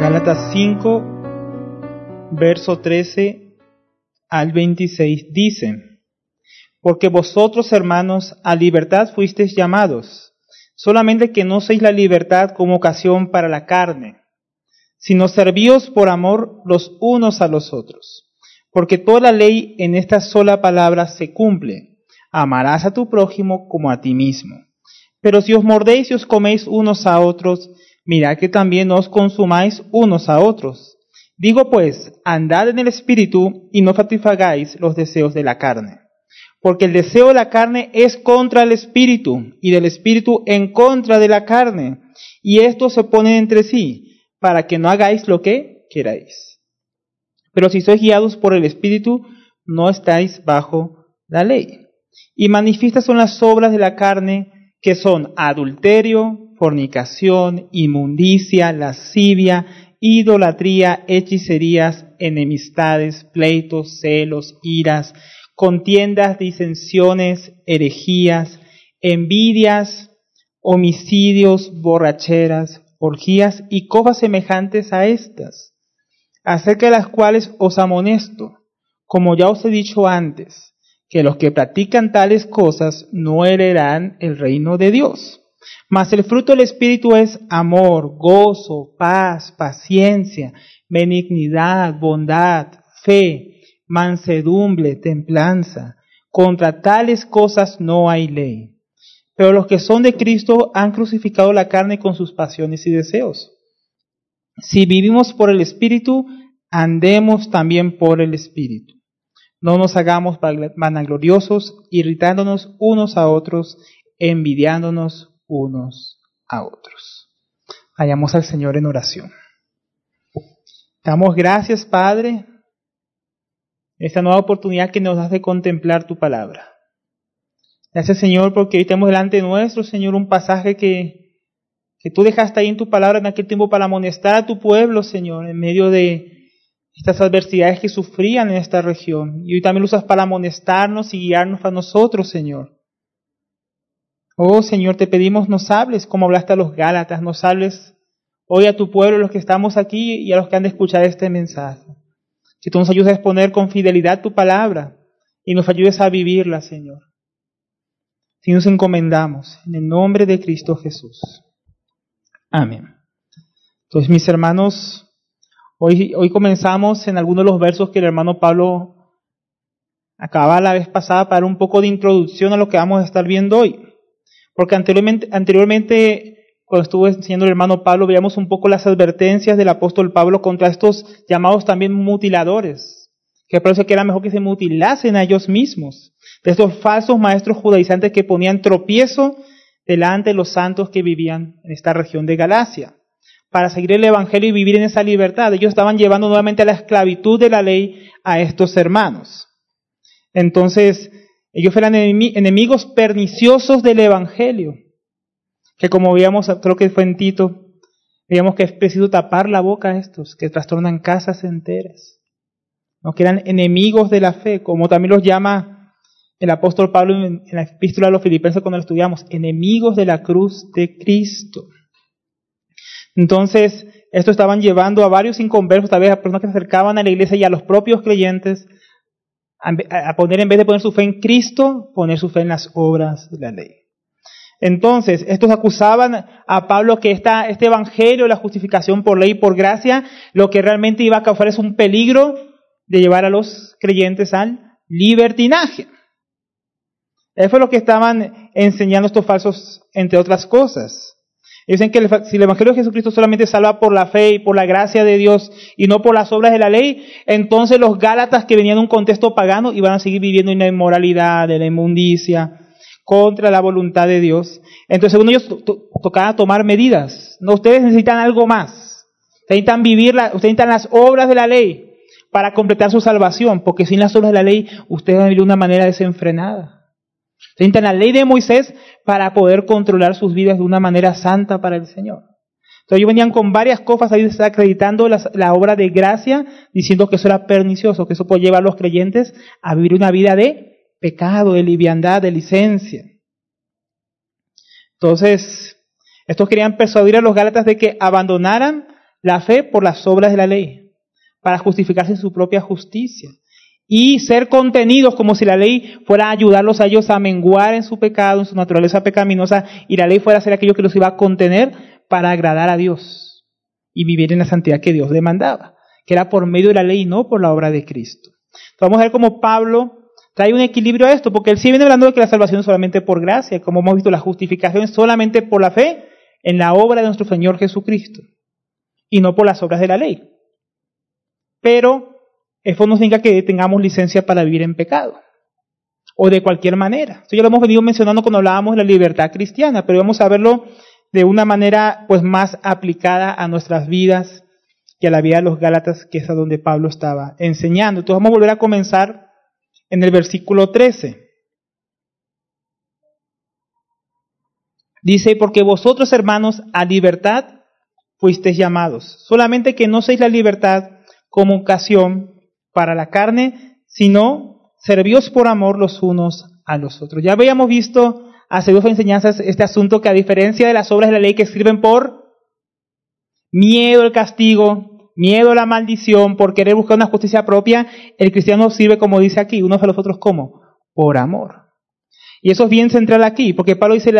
Gálatas 5, verso 13 al 26 dice: Porque vosotros, hermanos, a libertad fuisteis llamados, solamente que no uséis la libertad como ocasión para la carne, sino servíos por amor los unos a los otros. Porque toda la ley en esta sola palabra se cumple: amarás a tu prójimo como a ti mismo. Pero si os mordéis y os coméis unos a otros, mirad que también no os consumáis unos a otros. Digo pues, andad en el Espíritu y no satisfagáis los deseos de la carne. Porque el deseo de la carne es contra el Espíritu, y del Espíritu en contra de la carne. Y estos se oponen entre sí, para que no hagáis lo que queráis. Pero si sois guiados por el Espíritu, no estáis bajo la ley. Y manifiestas son las obras de la carne, que son adulterio, fornicación, inmundicia, lascivia, idolatría, hechicerías, enemistades, pleitos, celos, iras, contiendas, disensiones, herejías, envidias, homicidios, borracheras, orgías y cosas semejantes a estas, acerca de las cuales os amonesto, como ya os he dicho antes, que los que practican tales cosas no heredarán el reino de Dios. Mas el fruto del Espíritu es amor, gozo, paz, paciencia, benignidad, bondad, fe, mansedumbre, templanza. Contra tales cosas no hay ley. Pero los que son de Cristo han crucificado la carne con sus pasiones y deseos. Si vivimos por el Espíritu, andemos también por el Espíritu. No nos hagamos vanagloriosos, irritándonos unos a otros, envidiándonos unos a otros. Vayamos al Señor en oración. Damos gracias, Padre, esta nueva oportunidad que nos das de contemplar tu palabra. Gracias, Señor, porque hoy tenemos delante nuestro, Señor, un pasaje que tú dejaste ahí en tu palabra en aquel tiempo para amonestar a tu pueblo, Señor, en medio de estas adversidades que sufrían en esta región. Y hoy también lo usas para amonestarnos y guiarnos a nosotros, Señor. Oh, Señor, te pedimos nos hables como hablaste a los Gálatas, nos hables hoy a tu pueblo, los que estamos aquí y a los que han de escuchar este mensaje. Que tú nos ayudes a exponer con fidelidad tu palabra y nos ayudes a vivirla, Señor. Si nos encomendamos en el nombre de Cristo Jesús. Amén. Entonces, mis hermanos, Hoy comenzamos en algunos de los versos que el hermano Pablo acababa la vez pasada para un poco de introducción a lo que vamos a estar viendo hoy. Porque anteriormente, cuando estuvo enseñando el hermano Pablo, veíamos un poco las advertencias del apóstol Pablo contra estos llamados también mutiladores, que parece que era mejor que se mutilasen a ellos mismos, de estos falsos maestros judaizantes que ponían tropiezo delante de los santos que vivían en esta región de Galacia. Para seguir el Evangelio y vivir en esa libertad. Ellos estaban llevando nuevamente a la esclavitud de la ley a estos hermanos. Entonces, ellos eran enemigos perniciosos del Evangelio. Que como veíamos, creo que fue en Tito, veíamos que es preciso tapar la boca a estos, que trastornan casas enteras. ¿No? Que eran enemigos de la fe, como también los llama el apóstol Pablo en la epístola a los Filipenses cuando lo estudiamos, enemigos de la cruz de Cristo. Entonces, esto estaban llevando a varios inconversos, tal vez a personas que se acercaban a la iglesia y a los propios creyentes, a poner, en vez de poner su fe en Cristo, poner su fe en las obras de la ley. Entonces, estos acusaban a Pablo que este evangelio, la justificación por ley y por gracia, lo que realmente iba a causar es un peligro de llevar a los creyentes al libertinaje. Eso fue lo que estaban enseñando estos falsos, entre otras cosas. Dicen que si el Evangelio de Jesucristo solamente salva por la fe y por la gracia de Dios y no por las obras de la ley, entonces los Gálatas que venían de un contexto pagano iban a seguir viviendo en la inmoralidad, en la inmundicia, contra la voluntad de Dios. Entonces, según ellos, tocaba tomar medidas. No, ustedes necesitan algo más. Ustedes necesitan las obras de la ley para completar su salvación, porque sin las obras de la ley, ustedes van a vivir de una manera desenfrenada. Necesitan la ley de Moisés para poder controlar sus vidas de una manera santa para el Señor. Entonces ellos venían con varias cosas ahí desacreditando la obra de gracia, diciendo que eso era pernicioso, que eso puede llevar a los creyentes a vivir una vida de pecado, de liviandad, de licencia. Entonces, estos querían persuadir a los Gálatas de que abandonaran la fe por las obras de la ley, para justificarse en su propia justicia. Y ser contenidos como si la ley fuera a ayudarlos a ellos a menguar en su pecado, en su naturaleza pecaminosa, y la ley fuera a ser aquello que los iba a contener para agradar a Dios y vivir en la santidad que Dios demandaba, que era por medio de la ley y no por la obra de Cristo. Entonces vamos a ver cómo Pablo trae un equilibrio a esto, porque él sí viene hablando de que la salvación es solamente por gracia, como hemos visto, la justificación es solamente por la fe en la obra de nuestro Señor Jesucristo, y no por las obras de la ley. Pero eso no significa que tengamos licencia para vivir en pecado, o de cualquier manera. Esto ya lo hemos venido mencionando cuando hablábamos de la libertad cristiana, pero vamos a verlo de una manera pues más aplicada a nuestras vidas y a la vida de los Gálatas, que es a donde Pablo estaba enseñando. Entonces vamos a volver a comenzar en el versículo 13. Dice, porque vosotros, hermanos, a libertad fuisteis llamados, solamente que no seáis la libertad como ocasión para la carne, sino servíos por amor los unos a los otros. Ya habíamos visto hace dos enseñanzas este asunto, que a diferencia de las obras de la ley que sirven por miedo al castigo, miedo a la maldición, por querer buscar una justicia propia, el cristiano sirve, como dice aquí, unos a los otros, ¿cómo? Por amor. Y eso es bien central aquí, porque Pablo dice,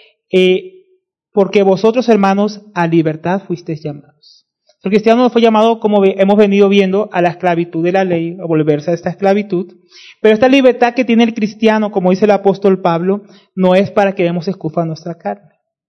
porque vosotros, hermanos, a libertad fuisteis llamados. El cristiano no fue llamado, como hemos venido viendo, a la esclavitud de la ley, a volverse a esta esclavitud. Pero esta libertad que tiene el cristiano, como dice el apóstol Pablo, no es para que demos excusa a nuestra carne,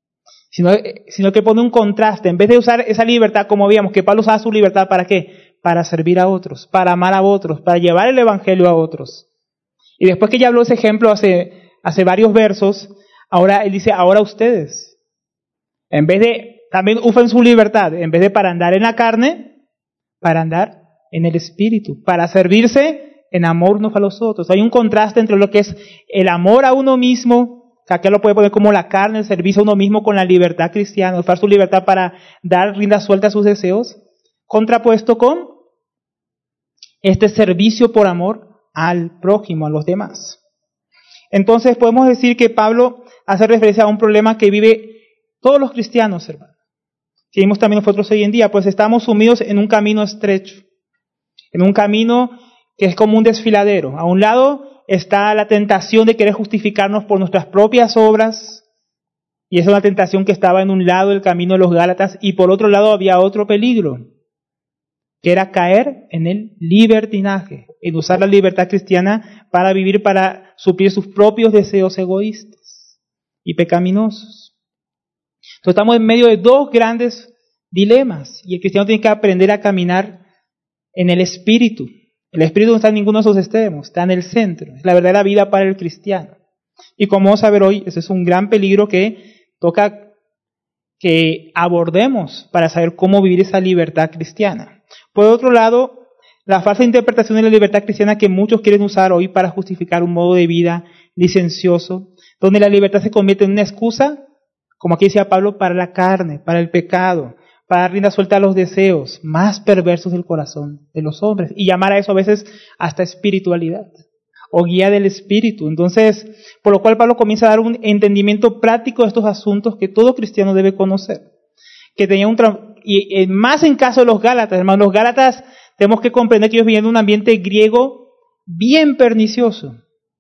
sino que pone un contraste. En vez de usar esa libertad, como veíamos, que Pablo usaba su libertad, ¿para qué? Para servir a otros, para amar a otros, para llevar el evangelio a otros. Y después que ya habló ese ejemplo hace varios versos, ahora él dice, ahora ustedes, en vez de también usen su libertad, en vez de para andar en la carne, para andar en el espíritu, para servirse en amor unos a los otros. Hay un contraste entre lo que es el amor a uno mismo, que acá lo puede poner como la carne, el servicio a uno mismo, con la libertad cristiana, usar su libertad para dar rienda suelta a sus deseos, contrapuesto con este servicio por amor al prójimo, a los demás. Entonces podemos decir que Pablo hace referencia a un problema que vive todos los cristianos, hermanos. Que vimos también nosotros hoy en día, pues estamos sumidos en un camino estrecho, en un camino que es como un desfiladero. A un lado está la tentación de querer justificarnos por nuestras propias obras, y esa es una tentación que estaba en un lado del camino de los Gálatas, y por otro lado había otro peligro, que era caer en el libertinaje, en usar la libertad cristiana para vivir, para suplir sus propios deseos egoístas y pecaminosos. Entonces estamos en medio de dos grandes dilemas, y el cristiano tiene que aprender a caminar en el espíritu. El espíritu no está en ninguno de esos extremos, está en el centro. Es la verdadera vida para el cristiano. Y como vamos a ver hoy, ese es un gran peligro que toca que abordemos para saber cómo vivir esa libertad cristiana. Por otro lado, la falsa interpretación de la libertad cristiana que muchos quieren usar hoy para justificar un modo de vida licencioso, donde la libertad se convierte en una excusa, como aquí decía Pablo, para la carne, para el pecado, para dar rienda suelta a los deseos más perversos del corazón de los hombres, y llamar a eso a veces hasta espiritualidad o guía del espíritu. Entonces, por lo cual Pablo comienza a dar un entendimiento práctico de estos asuntos que todo cristiano debe conocer. Que tenía y más en caso de los Gálatas, hermanos, los Gálatas tenemos que comprender que ellos vivían en un ambiente griego bien pernicioso,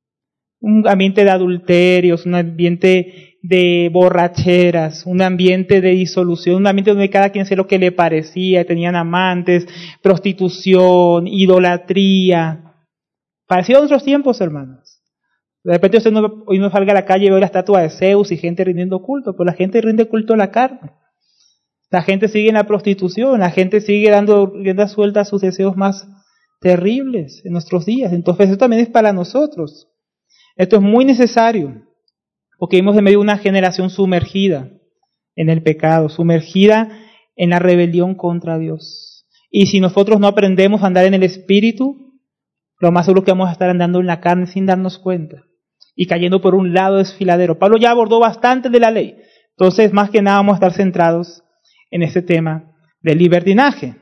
un ambiente de adulterios, un ambiente de borracheras, un ambiente de disolución, un ambiente donde cada quien hacía lo que le parecía, tenían amantes, prostitución, idolatría. Parecido a otros tiempos, hermanos. De repente usted hoy no salga a la calle y ve la estatua de Zeus y gente rindiendo culto, pero la gente rinde culto a la carne. La gente sigue en la prostitución, la gente sigue dando rienda suelta a sus deseos más terribles en nuestros días. Entonces eso también es para nosotros. Esto es muy necesario, porque vivimos en medio de una generación sumergida en el pecado, sumergida en la rebelión contra Dios. Y si nosotros no aprendemos a andar en el Espíritu, lo más seguro es que vamos a estar andando en la carne sin darnos cuenta y cayendo por un lado desfiladero. Pablo ya abordó bastante de la ley, entonces más que nada vamos a estar centrados en este tema del libertinaje.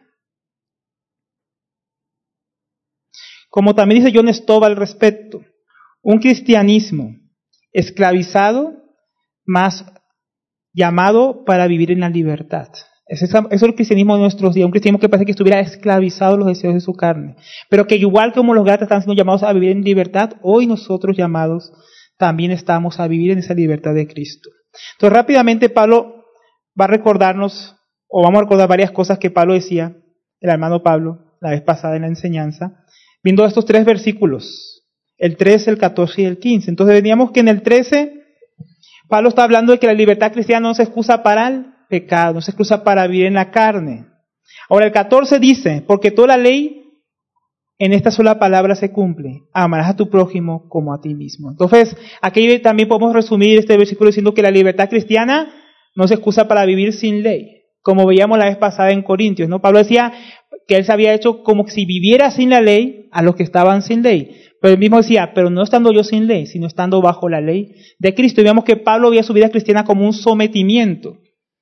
Como también dice John Stott al respecto, un cristianismo esclavizado más llamado para vivir en la libertad. Eso es el cristianismo de nuestros días, un cristianismo que parece que estuviera esclavizado a los deseos de su carne. Pero que igual como los gálatas están siendo llamados a vivir en libertad, hoy nosotros llamados también estamos a vivir en esa libertad de Cristo. Entonces rápidamente Pablo va a recordarnos, o vamos a recordar varias cosas que Pablo decía, el hermano Pablo, la vez pasada en la enseñanza, viendo estos 3 versículos, el 13, el 14 y el 15. Entonces veníamos que en el 13, Pablo está hablando de que la libertad cristiana no se excusa para el pecado, no se excusa para vivir en la carne. Ahora el 14 dice, porque toda la ley en esta sola palabra se cumple, amarás a tu prójimo como a ti mismo. Entonces, aquí también podemos resumir este versículo diciendo que la libertad cristiana no se excusa para vivir sin ley, como veíamos la vez pasada en Corintios, ¿no? Pablo decía que él se había hecho como si viviera sin la ley a los que estaban sin ley. Pero él mismo decía, pero no estando yo sin ley, sino estando bajo la ley de Cristo. Y vemos que Pablo veía su vida cristiana como un sometimiento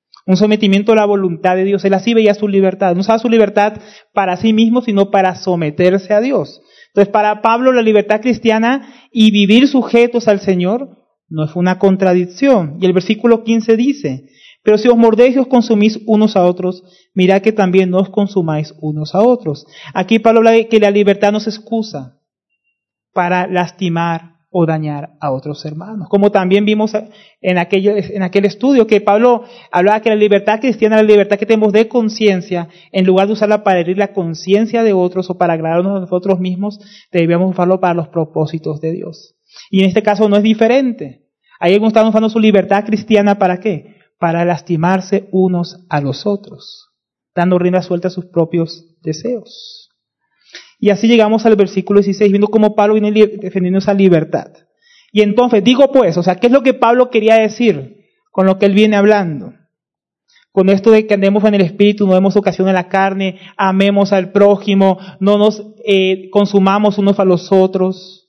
a la voluntad de Dios. Él así veía su libertad. No usaba su libertad para sí mismo, sino para someterse a Dios. Entonces, para Pablo, la libertad cristiana y vivir sujetos al Señor no fue una contradicción. Y el versículo 15 dice, pero si os mordéis y os consumís unos a otros, mirad que también no os consumáis unos a otros. Aquí Pablo habla de que la libertad no se excusa para lastimar o dañar a otros hermanos. Como también vimos en aquel estudio que Pablo hablaba que la libertad cristiana es la libertad que tenemos de conciencia, en lugar de usarla para herir la conciencia de otros o para agradarnos a nosotros mismos, debíamos usarlo para los propósitos de Dios. Y en este caso no es diferente. Ahí están usando su libertad cristiana ¿para qué? Para lastimarse unos a los otros, dando rienda suelta a sus propios deseos. Y así llegamos al versículo 16, viendo cómo Pablo viene defendiendo esa libertad. Y entonces, digo pues, o sea, ¿qué es lo que Pablo quería decir con lo que él viene hablando? Con esto de que andemos en el Espíritu, no demos ocasión a la carne, amemos al prójimo, no nos consumamos unos a los otros.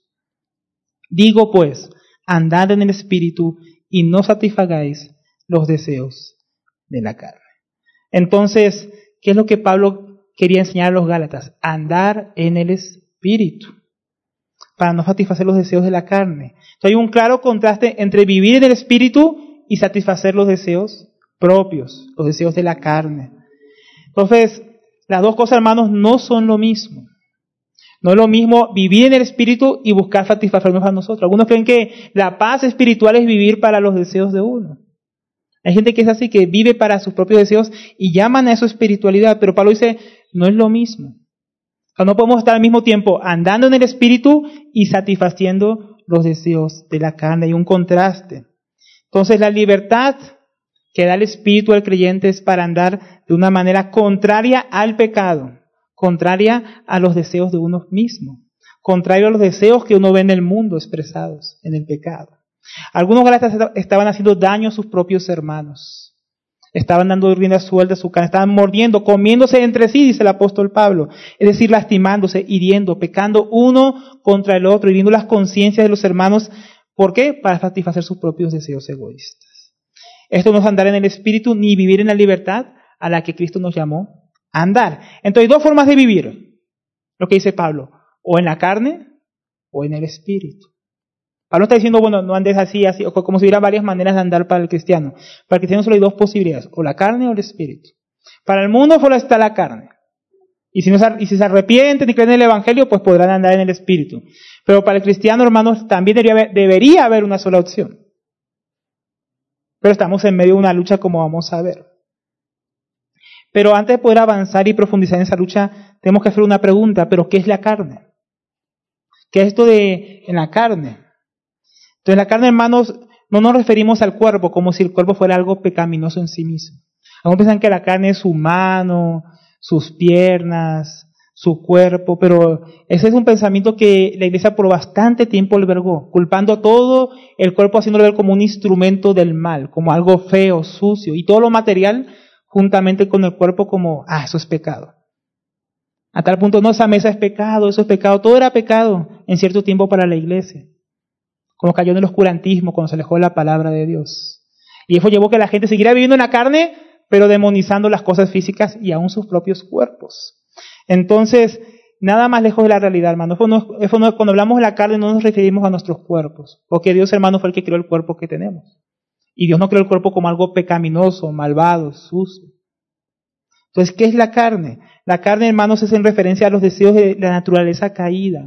Digo pues, andad en el Espíritu y no satisfagáis los deseos de la carne. Entonces, ¿qué es lo que Pablo quería enseñar a los Gálatas? Andar en el Espíritu, para no satisfacer los deseos de la carne. Entonces hay un claro contraste entre vivir en el Espíritu y satisfacer los deseos propios, los deseos de la carne. Entonces, las dos cosas, hermanos, no son lo mismo. No es lo mismo vivir en el Espíritu y buscar satisfacernos a nosotros. Algunos creen que la paz espiritual es vivir para los deseos de uno. Hay gente que es así, que vive para sus propios deseos y llaman a eso espiritualidad, pero Pablo dice, no es lo mismo. O sea, no podemos estar al mismo tiempo andando en el Espíritu y satisfaciendo los deseos de la carne. Hay un contraste. Entonces, la libertad que da el Espíritu al creyente es para andar de una manera contraria al pecado, contraria a los deseos de uno mismo, contrario a los deseos que uno ve en el mundo expresados en el pecado. Algunos gálatas estaban haciendo daño a sus propios hermanos. Estaban dando rienda suelta a su carne, estaban mordiendo, comiéndose entre sí, dice el apóstol Pablo. Es decir, lastimándose, hiriendo, pecando uno contra el otro, hiriendo las conciencias de los hermanos. ¿Por qué? Para satisfacer sus propios deseos egoístas. Esto no es andar en el Espíritu ni vivir en la libertad a la que Cristo nos llamó a andar. Entonces hay dos formas de vivir, lo que dice Pablo, o en la carne o en el Espíritu. Pablo está diciendo, bueno, no andes así, o como si hubiera varias maneras de andar para el cristiano. Para el cristiano solo hay dos posibilidades, o la carne o el espíritu. Para el mundo solo está la carne. Y si se arrepienten y creen en el Evangelio, pues podrán andar en el espíritu. Pero para el cristiano, hermanos, también debería haber una sola opción. Pero estamos en medio de una lucha, como vamos a ver. Pero antes de poder avanzar y profundizar en esa lucha, tenemos que hacer una pregunta, ¿pero qué es la carne? ¿Qué es esto de en la carne? Entonces, la carne, hermanos, no nos referimos al cuerpo como si el cuerpo fuera algo pecaminoso en sí mismo. Algunos piensan que la carne es su mano, sus piernas, su cuerpo, pero ese es un pensamiento que la Iglesia por bastante tiempo albergó, culpando a todo el cuerpo, haciéndolo ver como un instrumento del mal, como algo feo, sucio, y todo lo material juntamente con el cuerpo como, eso es pecado. A tal punto, no, esa mesa es pecado, eso es pecado, todo era pecado en cierto tiempo para la Iglesia. Como cayó en el oscurantismo cuando se alejó de la palabra de Dios. Y eso llevó a que la gente siguiera viviendo en la carne, pero demonizando las cosas físicas y aún sus propios cuerpos. Entonces, nada más lejos de la realidad, hermano. Cuando hablamos de la carne no nos referimos a nuestros cuerpos, porque Dios, hermano, fue el que creó el cuerpo que tenemos. Y Dios no creó el cuerpo como algo pecaminoso, malvado, sucio. Entonces, ¿qué es la carne? La carne, hermanos, es en referencia a los deseos de la naturaleza caída.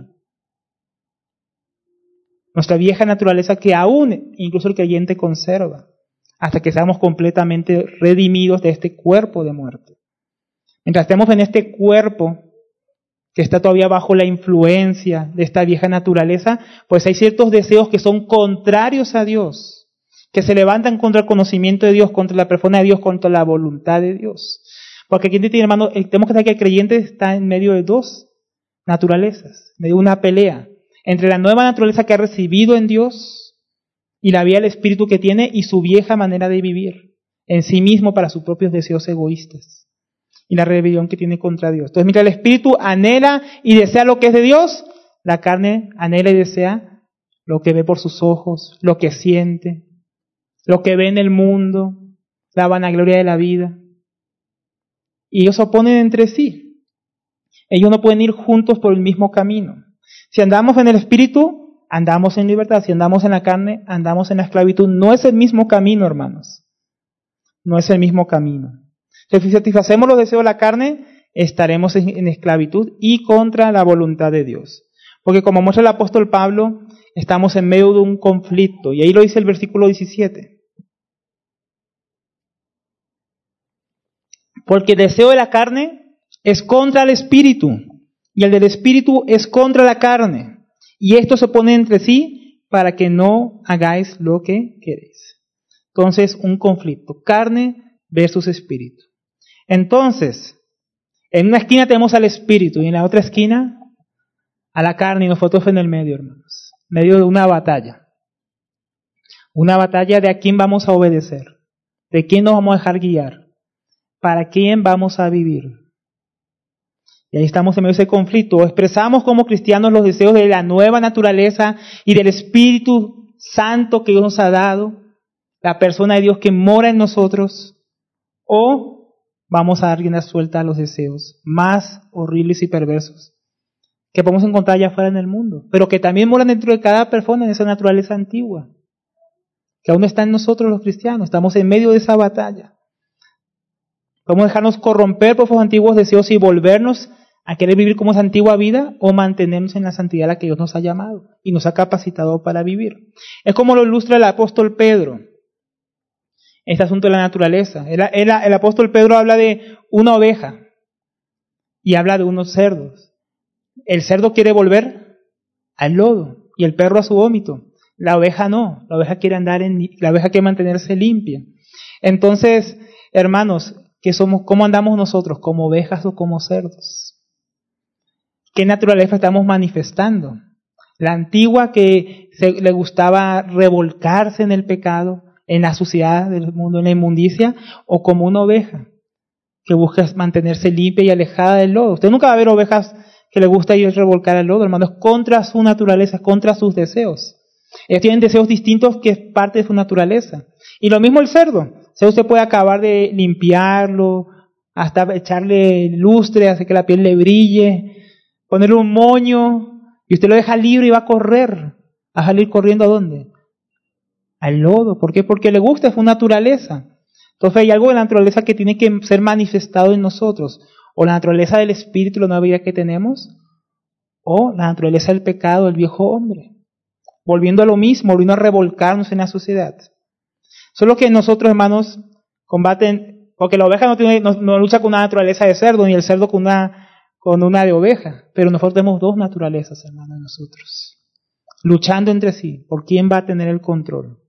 Nuestra vieja naturaleza que aún incluso el creyente conserva, hasta que seamos completamente redimidos de este cuerpo de muerte. Mientras estemos en este cuerpo que está todavía bajo la influencia de esta vieja naturaleza, pues hay ciertos deseos que son contrarios a Dios, que se levantan contra el conocimiento de Dios, contra la persona de Dios, contra la voluntad de Dios. Porque aquí, hermano, tenemos que saber que el creyente está en medio de dos naturalezas, en medio de una pelea entre la nueva naturaleza que ha recibido en Dios y la vida del Espíritu que tiene y su vieja manera de vivir en sí mismo para sus propios deseos egoístas y la rebelión que tiene contra Dios. Entonces, mientras el Espíritu anhela y desea lo que es de Dios, la carne anhela y desea lo que ve por sus ojos, lo que siente, lo que ve en el mundo, la vanagloria de la vida. Y ellos se oponen entre sí. Ellos no pueden ir juntos por el mismo camino. Si andamos en el Espíritu, andamos en libertad. Si andamos en la carne, andamos en la esclavitud. No es el mismo camino, hermanos. No es el mismo camino. Si satisfacemos los deseos de la carne, estaremos en esclavitud y contra la voluntad de Dios. Porque como muestra el apóstol Pablo, estamos en medio de un conflicto. Y ahí lo dice el versículo 17. Porque el deseo de la carne es contra el Espíritu, y el del Espíritu es contra la carne. Y estos se oponen entre sí para que no hagáis lo que queréis. Entonces, un conflicto, carne versus Espíritu. Entonces, en una esquina tenemos al Espíritu y en la otra esquina a la carne, y nosotros en el medio, hermanos. En medio de una batalla. Una batalla de a quién vamos a obedecer, de quién nos vamos a dejar guiar, para quién vamos a vivir. Y ahí estamos en medio de ese conflicto. O expresamos como cristianos los deseos de la nueva naturaleza y del Espíritu Santo que Dios nos ha dado, la persona de Dios que mora en nosotros, o vamos a dar rienda suelta a los deseos más horribles y perversos que podemos encontrar allá afuera en el mundo, pero que también moran dentro de cada persona en esa naturaleza antigua, que aún está en nosotros los cristianos. Estamos en medio de esa batalla. Podemos dejarnos corromper por esos antiguos deseos y volvernos a querer vivir como esa antigua vida, o mantenernos en la santidad a la que Dios nos ha llamado y nos ha capacitado para vivir. Es como lo ilustra el apóstol Pedro, este asunto de la naturaleza. El apóstol Pedro habla de una oveja y habla de unos cerdos. El cerdo quiere volver al lodo y el perro a su vómito. La oveja no, la oveja quiere la oveja quiere mantenerse limpia. Entonces, hermanos, ¿qué somos? ¿Cómo andamos nosotros? ¿Como ovejas o como cerdos? ¿Qué naturaleza estamos manifestando? La antigua que le gustaba revolcarse en el pecado, en la suciedad del mundo, en la inmundicia, o como una oveja que busca mantenerse limpia y alejada del lodo. Usted nunca va a ver ovejas que le gusta ir a revolcar al lodo, hermano. Es contra su naturaleza, contra sus deseos. Ellos tienen deseos distintos que es parte de su naturaleza. Y lo mismo el cerdo. O sea, usted puede acabar de limpiarlo, hasta echarle lustre, hacer que la piel le brille, ponerle un moño, y usted lo deja libre y va a correr. ¿A salir corriendo a dónde? Al lodo. ¿Por qué? Porque le gusta, es su naturaleza. Entonces hay algo de la naturaleza que tiene que ser manifestado en nosotros. O la naturaleza del espíritu, la nueva vida que tenemos, o la naturaleza del pecado, el viejo hombre. Volviendo a lo mismo, volviendo a revolcarnos en la sociedad. Solo que nosotros, hermanos, combaten, porque la oveja no lucha con una naturaleza de cerdo, ni el cerdo con una de oveja. Pero nosotros tenemos dos naturalezas, hermanos, nosotros. Luchando entre sí, por quién va a tener el control.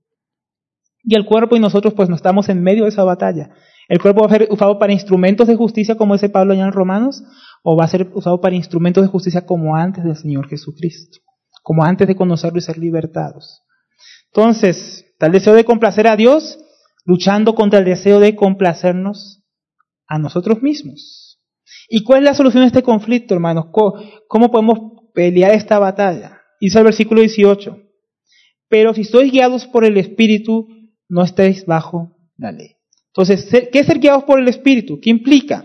Y el cuerpo y nosotros pues no estamos en medio de esa batalla. El cuerpo va a ser usado para instrumentos de justicia como dice Pablo allá en Romanos, o va a ser usado para instrumentos de justicia como antes del Señor Jesucristo, como antes de conocerlo y ser libertados. Entonces, está el deseo de complacer a Dios, luchando contra el deseo de complacernos a nosotros mismos. ¿Y cuál es la solución a este conflicto, hermanos? ¿Cómo podemos pelear esta batalla? Dice el versículo 18, pero si sois guiados por el Espíritu, no estéis bajo la ley. Entonces, ¿qué es ser guiados por el Espíritu? ¿Qué implica?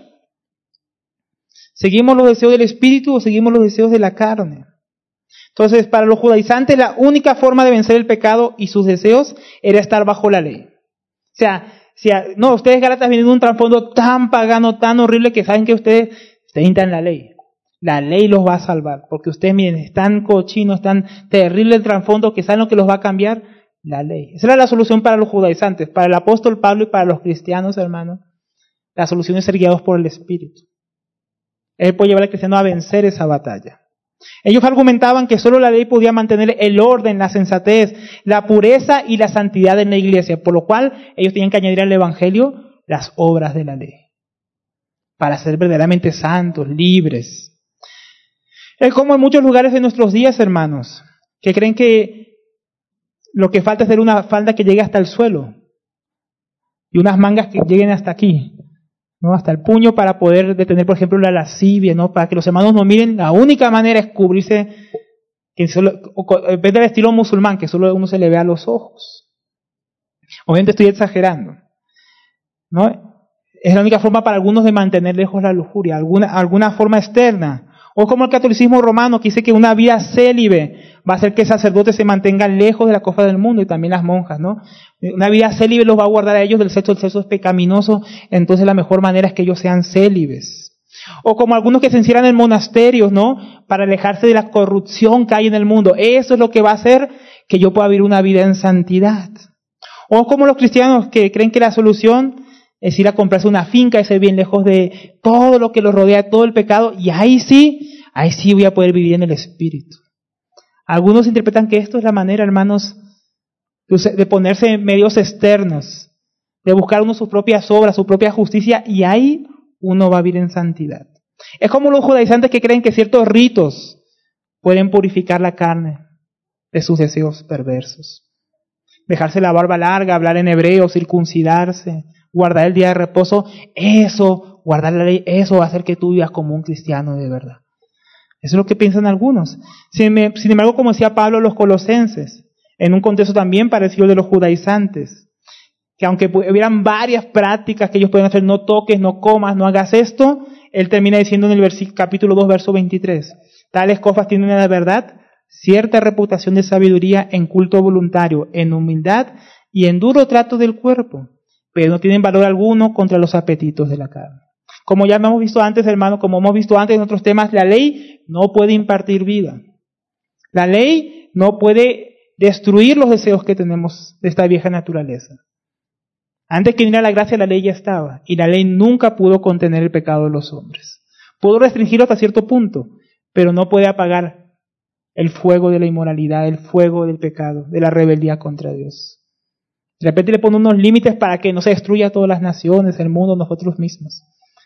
¿Seguimos los deseos del Espíritu o seguimos los deseos de la carne? Entonces, para los judaizantes, la única forma de vencer el pecado y sus deseos era estar bajo la ley. O sea, no, ustedes Gálatas vienen de un trasfondo tan pagano, tan horrible que saben que ustedes necesitan la ley. La ley los va a salvar, porque ustedes miren, es tan cochino, es tan terrible el trasfondo que saben lo que los va a cambiar, la ley. Esa era la solución para los judaizantes, para el apóstol Pablo y para los cristianos, hermanos. La solución es ser guiados por el Espíritu. Él puede llevar al cristiano a vencer esa batalla. Ellos argumentaban que solo la ley podía mantener el orden, la sensatez, la pureza y la santidad en la iglesia, por lo cual ellos tenían que añadir al evangelio las obras de la ley, para ser verdaderamente santos, libres. Es como en muchos lugares de nuestros días, hermanos, que creen que lo que falta es tener una falda que llegue hasta el suelo y unas mangas que lleguen hasta aquí, ¿no? Hasta el puño, para poder detener, por ejemplo, la lascivia, ¿no? Para que los hermanos no miren. La única manera es cubrirse, en vez del estilo musulmán, que solo uno se le vea los ojos. Obviamente estoy exagerando, ¿no? Es la única forma para algunos de mantener lejos la lujuria, alguna forma externa. O como el catolicismo romano, que dice que una vida célibe va a hacer que el sacerdote se mantenga lejos de la cosa del mundo, y también las monjas, ¿no? Una vida célibe los va a guardar a ellos del sexo. El sexo es pecaminoso, entonces la mejor manera es que ellos sean célibes. O como algunos que se encierran en monasterios, ¿no? Para alejarse de la corrupción que hay en el mundo. Eso es lo que va a hacer que yo pueda vivir una vida en santidad. O como los cristianos que creen que la solución es ir a comprarse una finca y ser bien lejos de todo lo que los rodea, todo el pecado, y ahí sí voy a poder vivir en el Espíritu. Algunos interpretan que esto es la manera, hermanos, de ponerse en medios externos, de buscar uno sus propias obras, su propia justicia, y ahí uno va a vivir en santidad. Es como los judaizantes que creen que ciertos ritos pueden purificar la carne de sus deseos perversos. Dejarse la barba larga, hablar en hebreo, circuncidarse, guardar el día de reposo, guardar la ley, eso va a hacer que tú vivas como un cristiano de verdad. Eso es lo que piensan algunos. Sin embargo, como decía Pablo a los colosenses, en un contexto también parecido al de los judaizantes, que aunque hubieran varias prácticas que ellos pueden hacer, no toques, no comas, no hagas esto, él termina diciendo en el capítulo 2, verso 23, tales cosas tienen la verdad, cierta reputación de sabiduría en culto voluntario, en humildad y en duro trato del cuerpo, pero no tienen valor alguno contra los apetitos de la carne. Como ya hemos visto antes, hermano, como hemos visto antes en otros temas, la ley no puede impartir vida. La ley no puede destruir los deseos que tenemos de esta vieja naturaleza. Antes que viniera la gracia, la ley ya estaba, y la ley nunca pudo contener el pecado de los hombres. Pudo restringirlo hasta cierto punto, pero no puede apagar el fuego de la inmoralidad, el fuego del pecado, de la rebeldía contra Dios. De repente le pone unos límites para que no se destruya todas las naciones, el mundo, nosotros mismos.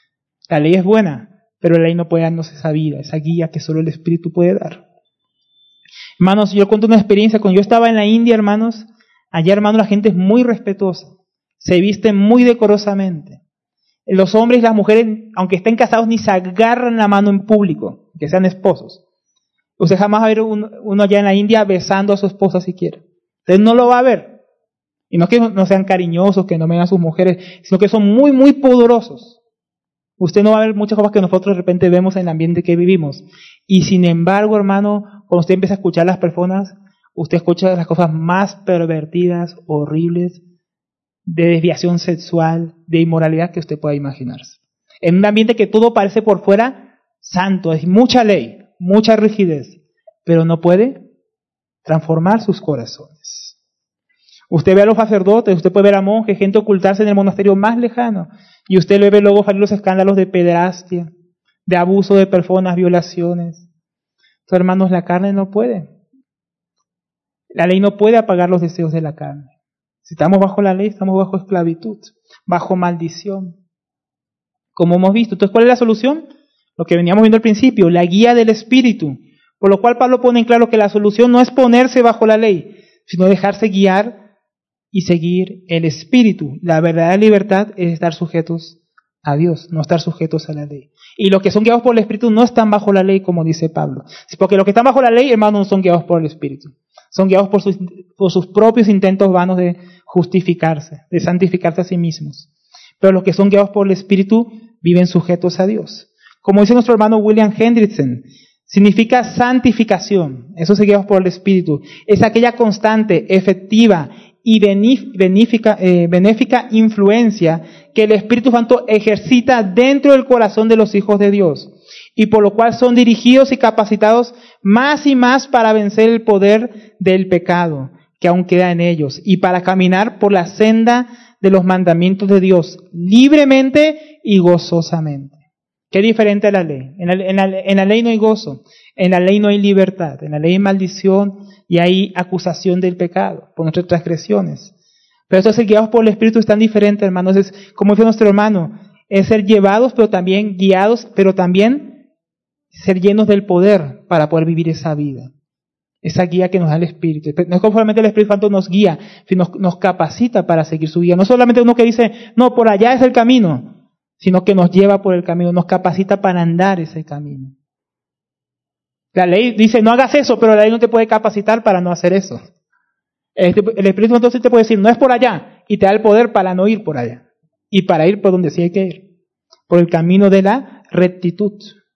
La ley es buena, pero la ley no puede darnos esa vida, esa guía que solo el Espíritu puede dar. Hermanos, yo cuento una experiencia. Cuando yo estaba en la India, hermanos, allá, hermanos, la gente es muy respetuosa. Se visten muy decorosamente. Los hombres y las mujeres, aunque estén casados, ni se agarran la mano en público, que sean esposos. Usted jamás va a ver uno allá en la India besando a su esposa siquiera. Usted no lo va a ver. Y no es que no sean cariñosos, que no ven a sus mujeres, sino que son muy, muy pudorosos. Usted no va a ver muchas cosas que nosotros de repente vemos en el ambiente que vivimos. Y sin embargo, hermano, cuando usted empieza a escuchar a las personas, usted escucha las cosas más pervertidas, horribles, de desviación sexual, de inmoralidad que usted pueda imaginarse. En un ambiente que todo parece por fuera santo, es mucha ley, mucha rigidez, pero no puede transformar sus corazones. Usted ve a los sacerdotes, usted puede ver a monjes, gente ocultarse en el monasterio más lejano, y usted le ve luego salir los escándalos de pederastia, de abuso de personas, violaciones. Entonces, hermanos, la carne no puede. La ley no puede apagar los deseos de la carne. Si estamos bajo la ley, estamos bajo esclavitud, bajo maldición, como hemos visto. Entonces, ¿cuál es la solución? Lo que veníamos viendo al principio, la guía del Espíritu. Por lo cual Pablo pone en claro que la solución no es ponerse bajo la ley, sino dejarse guiar y seguir el Espíritu. La verdadera libertad es estar sujetos a Dios, no estar sujetos a la ley. Y los que son guiados por el Espíritu no están bajo la ley, como dice Pablo. Porque los que están bajo la ley, hermanos, no son guiados por el Espíritu. Son guiados por sus propios intentos vanos de justificarse, de santificarse a sí mismos. Pero los que son guiados por el Espíritu viven sujetos a Dios. Como dice nuestro hermano William Hendrickson, significa santificación. Eso es guiados por el Espíritu. Es aquella constante, efectiva y benéfica influencia que el Espíritu Santo ejercita dentro del corazón de los hijos de Dios, y por lo cual son dirigidos y capacitados más y más para vencer el poder del pecado que aún queda en ellos, y para caminar por la senda de los mandamientos de Dios libremente y gozosamente. Qué diferente a la ley. En la ley no hay gozo, en la ley no hay libertad, en la ley hay maldición y hay acusación del pecado por nuestras transgresiones. Pero estos ser guiados por el Espíritu es tan diferente, hermanos. Es, como dice nuestro hermano, es ser llevados, pero también guiados, pero también ser llenos del poder para poder vivir esa vida. Esa guía que nos da el Espíritu. No es conformemente el Espíritu Santo nos guía, sino nos capacita para seguir su guía. No solamente uno que dice, no, por allá es el camino, sino que nos lleva por el camino, nos capacita para andar ese camino. La ley dice, no hagas eso, pero la ley no te puede capacitar para no hacer eso. El Espíritu Santo sí te puede decir, no es por allá, y te da el poder para no ir por allá, y para ir por donde sí hay que ir, por el camino de la rectitud.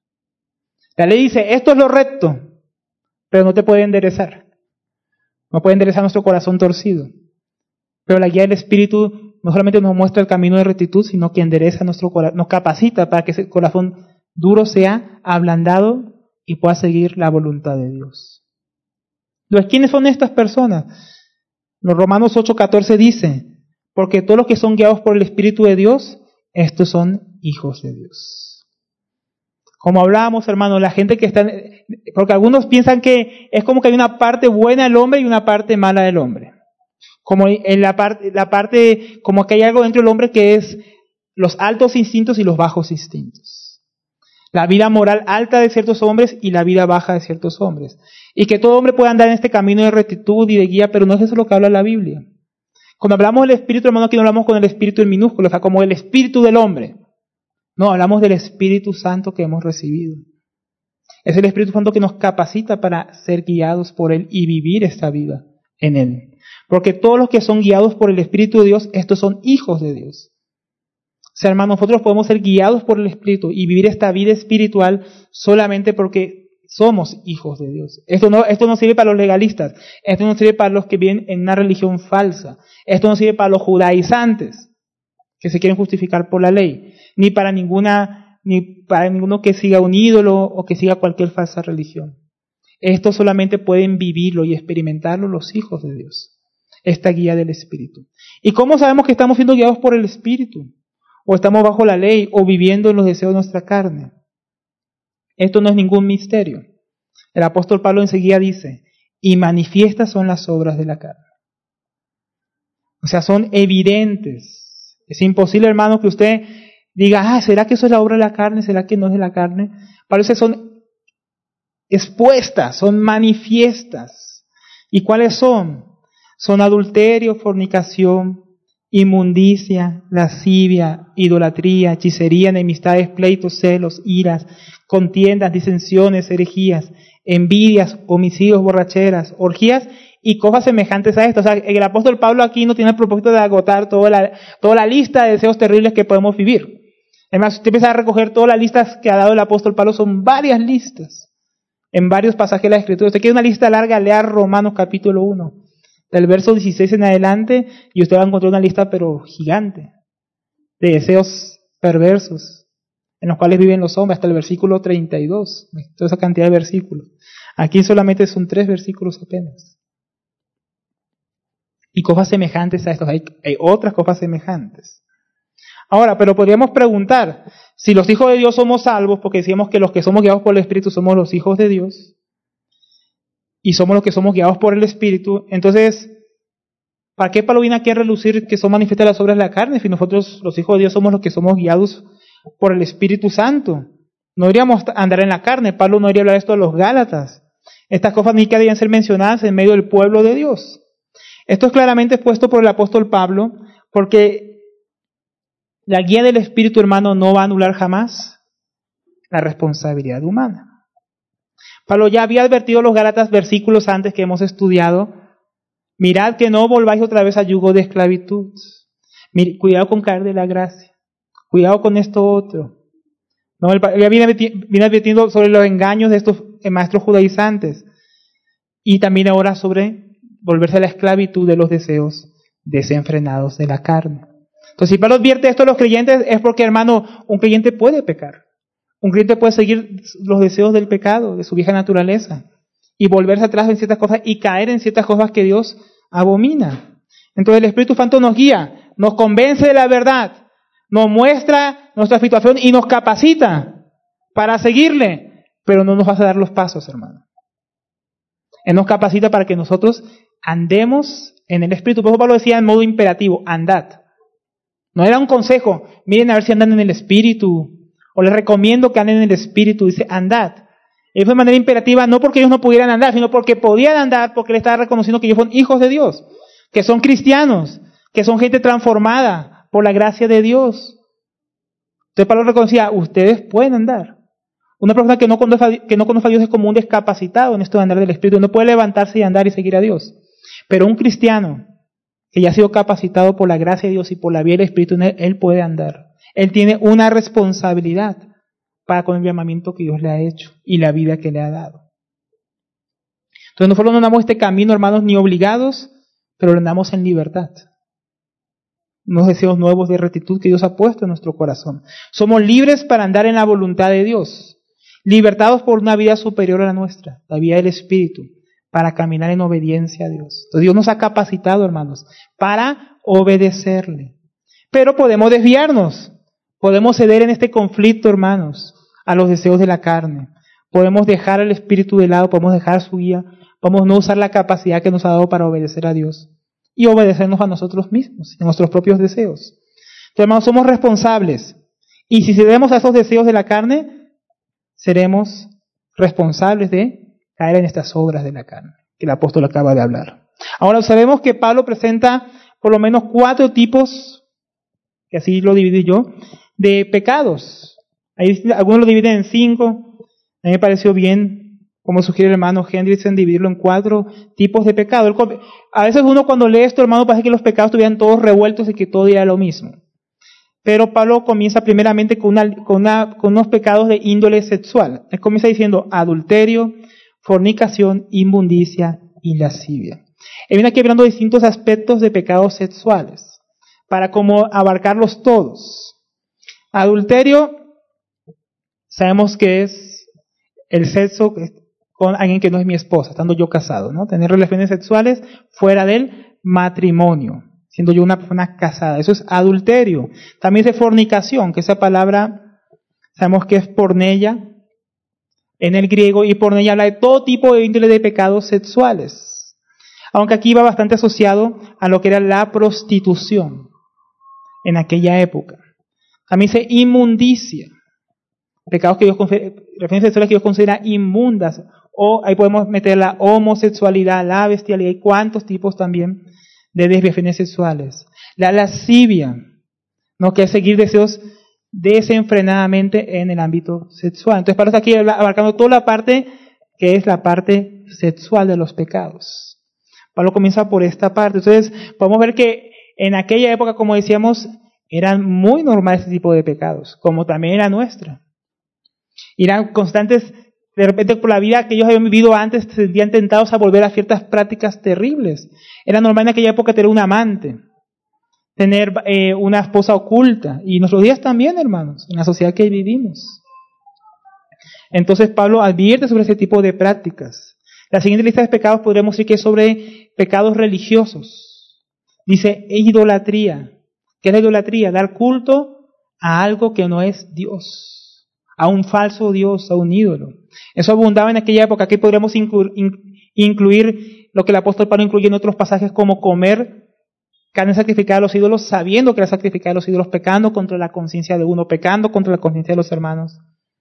La ley dice, esto es lo recto, pero no te puede enderezar. No puede enderezar nuestro corazón torcido. Pero la guía del Espíritu no solamente nos muestra el camino de rectitud, sino que endereza nuestro corazón, nos capacita para que ese corazón duro sea ablandado y pueda seguir la voluntad de Dios. Entonces, ¿quiénes son estas personas? Los Romanos 8:14 dice, porque todos los que son guiados por el Espíritu de Dios, estos son hijos de Dios. Como hablábamos, hermanos, la gente que está, porque algunos piensan que es como que hay una parte buena del hombre y una parte mala del hombre. Como en la parte, como que hay algo dentro del hombre que es los altos instintos y los bajos instintos. La vida moral alta de ciertos hombres y la vida baja de ciertos hombres. Y que todo hombre pueda andar en este camino de rectitud y de guía, pero no es eso lo que habla la Biblia. Cuando hablamos del Espíritu, hermano, aquí no hablamos con el Espíritu en minúsculo, o sea, como el Espíritu del hombre. No, hablamos del Espíritu Santo que hemos recibido. Es el Espíritu Santo que nos capacita para ser guiados por Él y vivir esta vida en Él. Porque todos los que son guiados por el Espíritu de Dios, estos son hijos de Dios. O sea, hermanos, nosotros podemos ser guiados por el Espíritu y vivir esta vida espiritual solamente porque somos hijos de Dios. Esto no sirve para los legalistas. Esto no sirve para los que viven en una religión falsa. Esto no sirve para los judaizantes que se quieren justificar por la ley. Ni para ninguno que siga un ídolo o que siga cualquier falsa religión. Esto solamente pueden vivirlo y experimentarlo los hijos de Dios. Esta guía del Espíritu. ¿Y cómo sabemos que estamos siendo guiados por el Espíritu? ¿O estamos bajo la ley o viviendo en los deseos de nuestra carne? Esto no es ningún misterio. El apóstol Pablo enseguida dice, y manifiestas son las obras de la carne. O sea, son evidentes. Es imposible, hermano, que usted diga, ¿será que eso es la obra de la carne? ¿Será que no es de la carne? Pablo dice, son expuestas, son manifiestas. ¿Y cuáles son? Son adulterio, fornicación, inmundicia, lascivia, idolatría, hechicería, enemistades, pleitos, celos, iras, contiendas, disensiones, herejías, envidias, homicidios, borracheras, orgías y cosas semejantes a esto. O sea, el apóstol Pablo aquí no tiene el propósito de agotar toda la lista de deseos terribles que podemos vivir. Además, si usted empieza a recoger todas las listas que ha dado el apóstol Pablo, son varias listas en varios pasajes de la Escritura. Usted quiere una lista larga, lea Romanos capítulo 1. Del verso 16 en adelante, y usted va a encontrar una lista pero gigante de deseos perversos en los cuales viven los hombres, hasta el versículo 32, toda esa cantidad de versículos. Aquí solamente son 3 versículos apenas. Y cosas semejantes a estos, hay otras cosas semejantes. Ahora, pero podríamos preguntar, si los hijos de Dios somos salvos, porque decíamos que los que somos guiados por el Espíritu somos los hijos de Dios, y somos los que somos guiados por el Espíritu, entonces, ¿para qué Pablo viene aquí a relucir que son manifiestas las obras de la carne? Si nosotros, los hijos de Dios, somos los que somos guiados por el Espíritu Santo. No deberíamos andar en la carne. Pablo no debería hablar esto a los Gálatas. Estas cosas ni que debían ser mencionadas en medio del pueblo de Dios. Esto es claramente expuesto por el apóstol Pablo, porque la guía del Espíritu, hermano, no va a anular jamás la responsabilidad humana. Pablo ya había advertido a los Gálatas versículos antes que hemos estudiado. Mirad que no volváis otra vez a yugo de esclavitud. Cuidado con caer de la gracia. Cuidado con esto otro. No, ya viene advirtiendo sobre los engaños de estos maestros judaizantes. Y también ahora sobre volverse a la esclavitud de los deseos desenfrenados de la carne. Entonces, si Pablo advierte esto a los creyentes, es porque, hermano, un creyente puede pecar. Un creyente puede seguir los deseos del pecado, de su vieja naturaleza, y volverse atrás en ciertas cosas y caer en ciertas cosas que Dios abomina. Entonces el Espíritu Santo nos guía, nos convence de la verdad, nos muestra nuestra situación y nos capacita para seguirle, pero no nos va a dar los pasos, hermano. Él nos capacita para que nosotros andemos en el Espíritu. Por eso Pablo decía en modo imperativo, andad. No era un consejo, miren a ver si andan en el Espíritu, o les recomiendo que anden en el Espíritu. Dice, andad. Él fue de manera imperativa, no porque ellos no pudieran andar, sino porque podían andar, porque él estaba reconociendo que ellos son hijos de Dios, que son cristianos, que son gente transformada por la gracia de Dios. Entonces Pablo reconocía, ustedes pueden andar. Una persona que no conoce a Dios es como un discapacitado en esto de andar del Espíritu, no puede levantarse y andar y seguir a Dios. Pero un cristiano que ya ha sido capacitado por la gracia de Dios y por la vía del Espíritu, él puede andar. Él tiene una responsabilidad para con el llamamiento que Dios le ha hecho y la vida que le ha dado. Entonces nosotros no andamos este camino, hermanos, ni obligados, pero andamos en libertad. Unos deseos nuevos de rectitud que Dios ha puesto en nuestro corazón. Somos libres para andar en la voluntad de Dios, libertados por una vida superior a la nuestra, la vida del Espíritu, para caminar en obediencia a Dios. Entonces Dios nos ha capacitado, hermanos, para obedecerle. Pero podemos desviarnos. Podemos ceder en este conflicto, hermanos, a los deseos de la carne. Podemos dejar el Espíritu de lado, podemos dejar su guía, podemos no usar la capacidad que nos ha dado para obedecer a Dios y obedecernos a nosotros mismos, a nuestros propios deseos. Entonces, hermanos, somos responsables. Y si cedemos a esos deseos de la carne, seremos responsables de caer en estas obras de la carne, que el apóstol acaba de hablar. Ahora, sabemos que Pablo presenta por lo menos 4 tipos, que así lo dividí yo, de pecados. Ahí algunos lo dividen en 5. A mí me pareció bien, como sugiere el hermano Hendrickson, dividirlo en 4 tipos de pecado. A veces uno cuando lee esto, hermano, parece que los pecados estuvieran todos revueltos y que todo era lo mismo. Pero Pablo comienza primeramente con unos pecados de índole sexual. Él comienza diciendo adulterio, fornicación, inmundicia y lascivia. Él viene aquí hablando de distintos aspectos de pecados sexuales, para como abarcarlos todos. Adulterio, sabemos que es el sexo con alguien que no es mi esposa, estando yo casado, ¿no? Tener relaciones sexuales fuera del matrimonio, siendo yo una persona casada. Eso es adulterio. También es fornicación, que esa palabra sabemos que es porneia en el griego, y porneia habla de todo tipo de índole de pecados sexuales. Aunque aquí va bastante asociado a lo que era la prostitución en aquella época. También dice inmundicia, pecados que Dios referencias sexuales que Dios considera inmundas, o ahí podemos meter la homosexualidad, la bestialidad y cuantos tipos también de desviaciones sexuales. La lascivia, ¿no? Que es seguir deseos desenfrenadamente en el ámbito sexual. Entonces Pablo está aquí abarcando toda la parte que es la parte sexual de los pecados. Pablo comienza por esta parte. Entonces podemos ver que en aquella época, como decíamos, eran muy normales este tipo de pecados, como también era nuestra. Eran constantes, de repente por la vida que ellos habían vivido antes, se sentían tentados a volver a ciertas prácticas terribles. Era normal en aquella época tener un amante, tener una esposa oculta, y en nuestros días también, hermanos, en la sociedad que vivimos. Entonces Pablo advierte sobre ese tipo de prácticas. La siguiente lista de pecados podríamos decir que es sobre pecados religiosos. Dice idolatría. ¿Qué es la idolatría? Dar culto a algo que no es Dios, a un falso Dios, a un ídolo. Eso abundaba en aquella época. Aquí podríamos incluir lo que el apóstol Pablo incluye en otros pasajes, como comer carne sacrificada a los ídolos, sabiendo que era sacrificada a los ídolos, pecando contra la conciencia de uno, pecando contra la conciencia de los hermanos.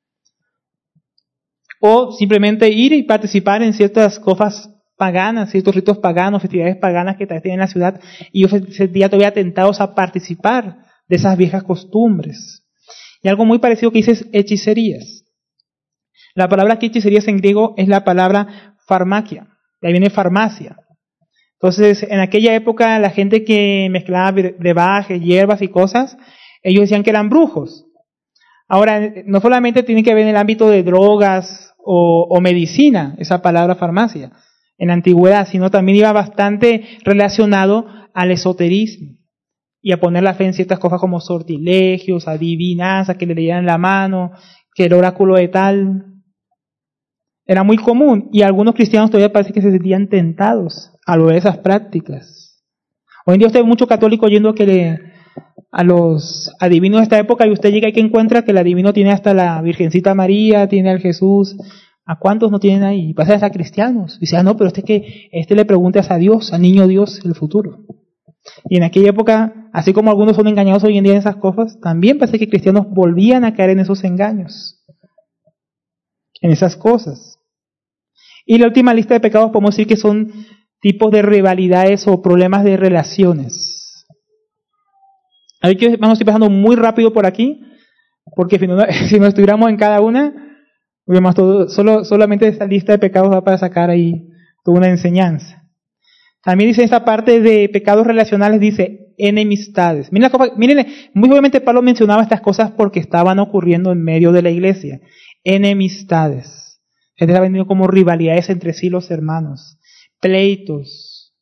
O simplemente ir y participar en ciertas cosas paganas, ciertos ritos paganos, festividades paganas que tienen en la ciudad, y ellos se sentían todavía tentados a participar de esas viejas costumbres. Y algo muy parecido que dice es hechicerías. La palabra que hechicerías en griego es la palabra farmacia, de ahí viene farmacia. Entonces, en aquella época, la gente que mezclaba brebajes, hierbas y cosas, ellos decían que eran brujos. Ahora, no solamente tiene que ver en el ámbito de drogas o medicina, esa palabra farmacia, en la antigüedad, sino también iba bastante relacionado al esoterismo y a poner la fe en ciertas cosas como sortilegios, adivinanzas, que le leían la mano, que el oráculo de tal. Era muy común y algunos cristianos todavía parece que se sentían tentados a lo de esas prácticas. Hoy en día usted ve mucho católico yendo a los adivinos de esta época y usted llega y que encuentra que el adivino tiene hasta la Virgencita María, tiene al Jesús. ¿A cuántos no tienen ahí? Y pasa hasta cristianos. Y dice, no, pero este le preguntas a Dios, al niño Dios, el futuro. Y en aquella época, así como algunos son engañados hoy en día en esas cosas, también parece que cristianos volvían a caer en esos engaños, en esas cosas. Y la última lista de pecados podemos decir que son tipos de rivalidades o problemas de relaciones. A ver que vamos a ir pasando muy rápido por aquí, porque si no estuviéramos en cada una, solamente esta lista de pecados va para sacar ahí toda una enseñanza. También dice esta parte de pecados relacionales, dice enemistades. Miren, muy obviamente Pablo mencionaba estas cosas porque estaban ocurriendo en medio de la iglesia. Enemistades. Gente ha venido como rivalidades entre sí los hermanos. Pleitos.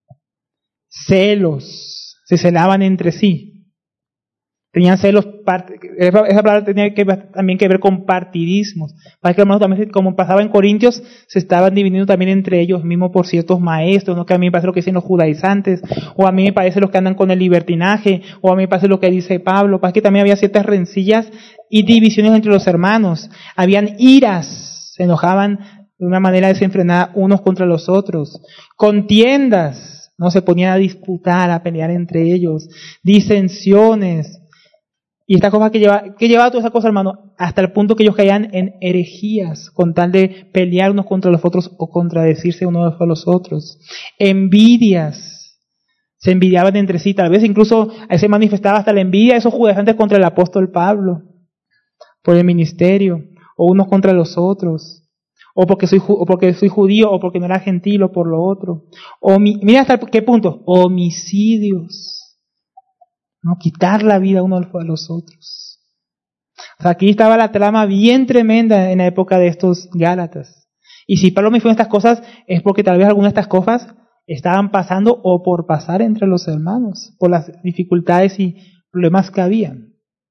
Celos. Se celaban entre sí. Tenían celos, esa palabra tenía también que ver con partidismos. Para que hermanos también, como pasaba en Corintios, se estaban dividiendo también entre ellos mismos por ciertos maestros, ¿no? Que a mí me parece lo que dicen los judaizantes, o a mí me parece los que andan con el libertinaje, o a mí me parece lo que dice Pablo. Para que también había ciertas rencillas y divisiones entre los hermanos. Habían iras, se enojaban de una manera desenfrenada unos contra los otros. Contiendas, no se ponían a disputar, a pelear entre ellos. Disensiones. Y esta cosa que llevaba toda esa cosa, hermano, hasta el punto que ellos caían en herejías, con tal de pelear unos contra los otros o contradecirse unos a los otros. Envidias. Se envidiaban entre sí, tal vez incluso ahí se manifestaba hasta la envidia de esos judaizantes contra el apóstol Pablo, por el ministerio, o unos contra los otros, o porque soy judío, o porque no era gentil, o por lo otro. Mira hasta qué punto, homicidios. No quitar la vida uno a los otros. O sea, aquí estaba la trama bien tremenda en la época de estos Gálatas. Y si Pablo menciona estas cosas, es porque tal vez algunas de estas cosas estaban pasando o por pasar entre los hermanos, por las dificultades y problemas que habían.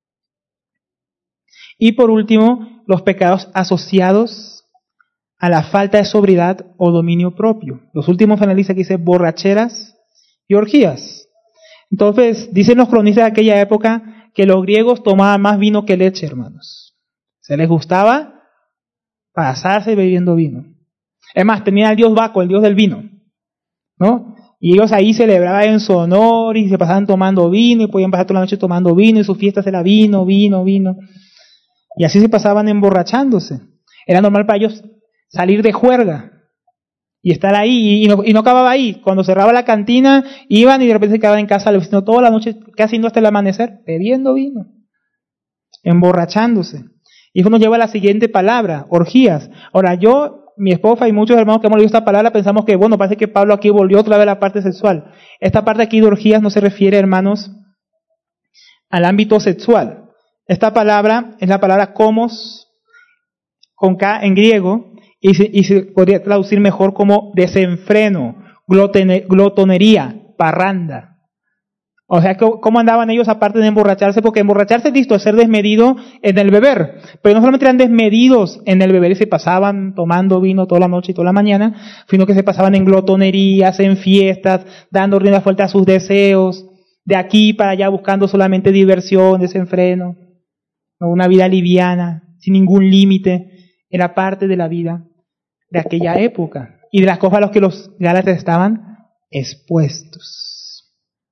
Y por último, los pecados asociados a la falta de sobriedad o dominio propio. Los últimos analiza que dice borracheras y orgías. Entonces, dicen los cronistas de aquella época que los griegos tomaban más vino que leche, hermanos. Se les gustaba pasarse bebiendo vino. Es más, tenían al dios Baco, el dios del vino, ¿no? Y ellos ahí celebraban en su honor y se pasaban tomando vino y podían pasar toda la noche tomando vino y sus fiestas era vino. Y así se pasaban emborrachándose. Era normal para ellos salir de juerga. Y estar ahí, y no acababa ahí. Cuando cerraba la cantina, iban y de repente se quedaban en casa del vecino toda la noche, casi no hasta el amanecer, bebiendo vino, emborrachándose. Y eso nos lleva a la siguiente palabra, orgías. Ahora mi esposa y muchos hermanos que hemos leído esta palabra pensamos que, bueno, parece que Pablo aquí volvió otra vez a la parte sexual. Esta parte aquí de orgías no se refiere, hermanos, al ámbito sexual. Esta palabra es la palabra komos, con K en griego, y se podría traducir mejor como desenfreno, glotonería, parranda. O sea, ¿cómo andaban ellos aparte de emborracharse? Porque emborracharse es listo, es ser desmedido en el beber. Pero no solamente eran desmedidos en el beber y se pasaban tomando vino toda la noche y toda la mañana, sino que se pasaban en glotonerías, en fiestas, dando rienda fuerte a sus deseos, de aquí para allá buscando solamente diversión, desenfreno, una vida liviana, sin ningún límite. Era parte de la vida de aquella época y de las cosas a las que los Gálatas estaban expuestos.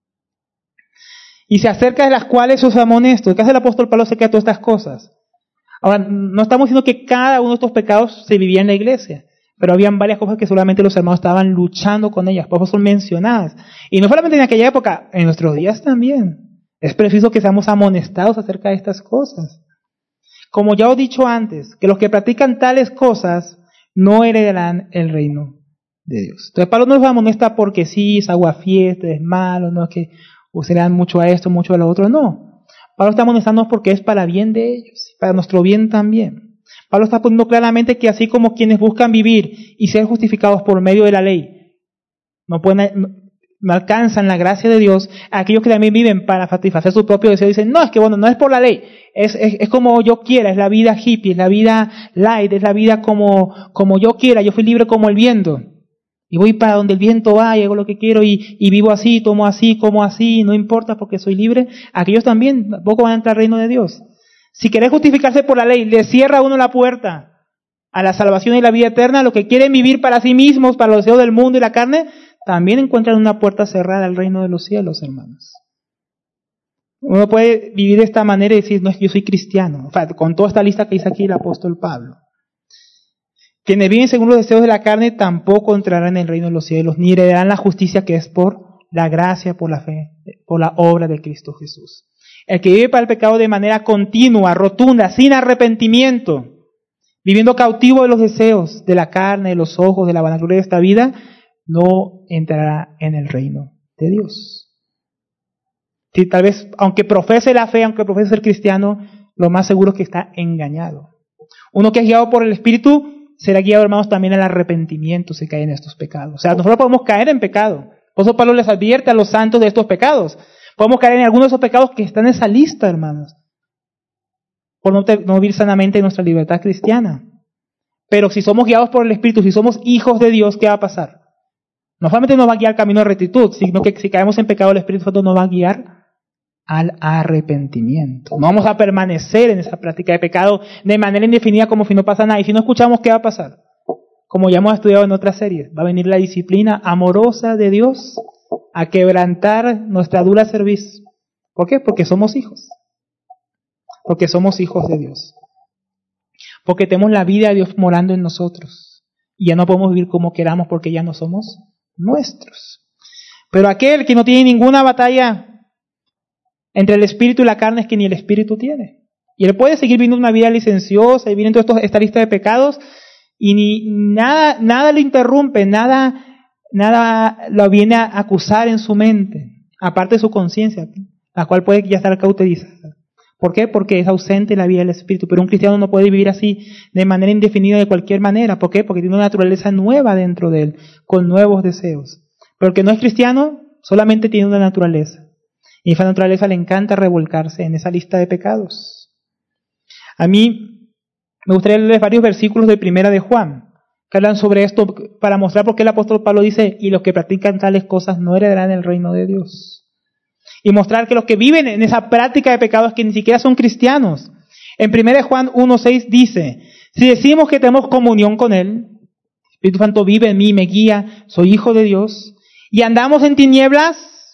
Y se acerca de las cuales os amonesto. ¿Qué hace el apóstol Pablo acerca de todas estas cosas? Ahora, no estamos diciendo que cada uno de estos pecados se vivía en la iglesia, pero habían varias cosas que solamente los hermanos estaban luchando con ellas, por eso son mencionadas. Y no solamente en aquella época, en nuestros días también. Es preciso que seamos amonestados acerca de estas cosas. Como ya os he dicho antes, que los que practican tales cosas no heredarán el reino de Dios. Entonces Pablo no los amonesta porque sí, es aguafiesta, es malo, no es que se le dan mucho a esto, mucho a lo otro, no. Pablo está amonestándonos porque es para bien de ellos, para nuestro bien también. Pablo está poniendo claramente que así como quienes buscan vivir y ser justificados por medio de la ley, no pueden no alcanzan la gracia de Dios, aquellos que también viven para satisfacer su propio deseo, dicen, no, es que bueno, no es por la ley, es como yo quiera, es la vida hippie, es la vida light, es la vida como yo quiera, yo fui libre como el viento. Y voy para donde el viento va, y hago lo que quiero, y vivo así, tomo así, como así, no importa porque soy libre. Aquellos también tampoco van a entrar al reino de Dios. Si querés justificarse por la ley, le cierra a uno la puerta a la salvación y la vida eterna. Los que quieren vivir para sí mismos, para los deseos del mundo y la carne, también encuentran una puerta cerrada al reino de los cielos, hermanos. Uno puede vivir de esta manera y decir, no, es que yo soy cristiano. O sea, con toda esta lista que dice aquí el apóstol Pablo. Quienes viven según los deseos de la carne tampoco entrarán en el reino de los cielos, ni heredarán la justicia que es por la gracia, por la fe, por la obra de Cristo Jesús. El que vive para el pecado de manera continua, rotunda, sin arrepentimiento, viviendo cautivo de los deseos de la carne, de los ojos, de la vanagloria de esta vida, no entrará en el reino de Dios. Si tal vez, aunque profese la fe, aunque profese ser cristiano, lo más seguro es que está engañado. Uno que es guiado por el Espíritu será guiado, hermanos, también al arrepentimiento si cae en estos pecados. O sea, nosotros podemos caer en pecado. Por eso Pablo les advierte a los santos de estos pecados. Podemos caer en algunos de esos pecados que están en esa lista, hermanos, por no vivir sanamente en nuestra libertad cristiana. Pero si somos guiados por el Espíritu, si somos hijos de Dios, ¿qué va a pasar? No solamente nos va a guiar al camino de rectitud, sino que si caemos en pecado, el Espíritu Santo nos va a guiar al arrepentimiento. No vamos a permanecer en esa práctica de pecado de manera indefinida como si no pasa nada. Y si no escuchamos, ¿qué va a pasar? Como ya hemos estudiado en otras series, va a venir la disciplina amorosa de Dios a quebrantar nuestra dura cerviz. ¿Por qué? Porque somos hijos. Porque somos hijos de Dios. Porque tenemos la vida de Dios morando en nosotros. Y ya no podemos vivir como queramos porque ya no somos nuestros. Pero aquel que no tiene ninguna batalla entre el espíritu y la carne es que ni el espíritu tiene. Y él puede seguir viviendo una vida licenciosa y viviendo esta lista de pecados y nada lo interrumpe, nada lo viene a acusar en su mente, aparte de su conciencia, la cual puede ya estar cauterizada. ¿Por qué? Porque es ausente la vida del espíritu. Pero un cristiano no puede vivir así de manera indefinida de cualquier manera. ¿Por qué? Porque tiene una naturaleza nueva dentro de él, con nuevos deseos. Pero el que no es cristiano solamente tiene una naturaleza. Y esa naturaleza le encanta revolcarse en esa lista de pecados. A mí me gustaría leerles varios versículos de Primera de Juan, que hablan sobre esto para mostrar por qué el apóstol Pablo dice, y los que practican tales cosas no heredarán el reino de Dios. Y mostrar que los que viven en esa práctica de pecados que ni siquiera son cristianos. En Primera de Juan 1:6 dice, si decimos que tenemos comunión con Él, el Espíritu Santo vive en mí, me guía, soy hijo de Dios, y andamos en tinieblas,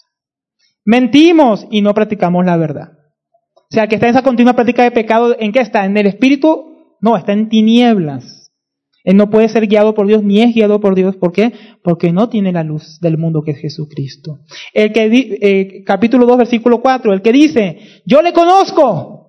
mentimos y no practicamos la verdad. O sea, que está en esa continua práctica de pecado, ¿en qué está? ¿En el espíritu? No, está en tinieblas. Él no puede ser guiado por Dios, ni es guiado por Dios. ¿Por qué? Porque no tiene la luz del mundo que es Jesucristo. Capítulo 2, versículo 4, el que dice, yo le conozco,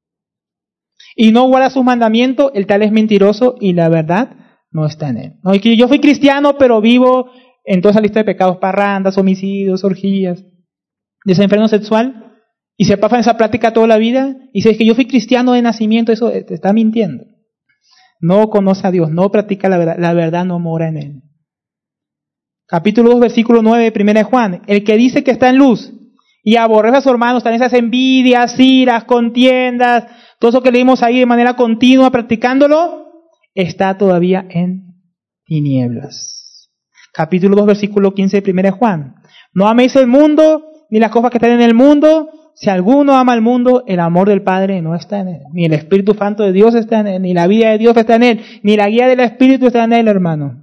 y no guarda sus mandamientos, el tal es mentiroso y la verdad no está en él. No, y que yo fui cristiano, pero vivo en toda esa lista de pecados, parrandas, homicidios, orgías, desenfreno sexual, y se pasa en esa práctica toda la vida, y dice que yo fui cristiano de nacimiento, eso te está mintiendo. No conoce a Dios, no practica la verdad no mora en él. Capítulo 2, versículo 9, 1 Juan, el que dice que está en luz y aborrece a su hermano, están esas envidias, iras, contiendas, todo eso que leímos ahí de manera continua practicándolo, está todavía en tinieblas. Capítulo 2, versículo 15 de 1 Juan, no améis el mundo ni las cosas que están en el mundo. Si alguno ama al mundo, el amor del Padre no está en él. Ni el Espíritu Santo de Dios está en él, ni la vida de Dios está en él, ni la guía del Espíritu está en él, hermano.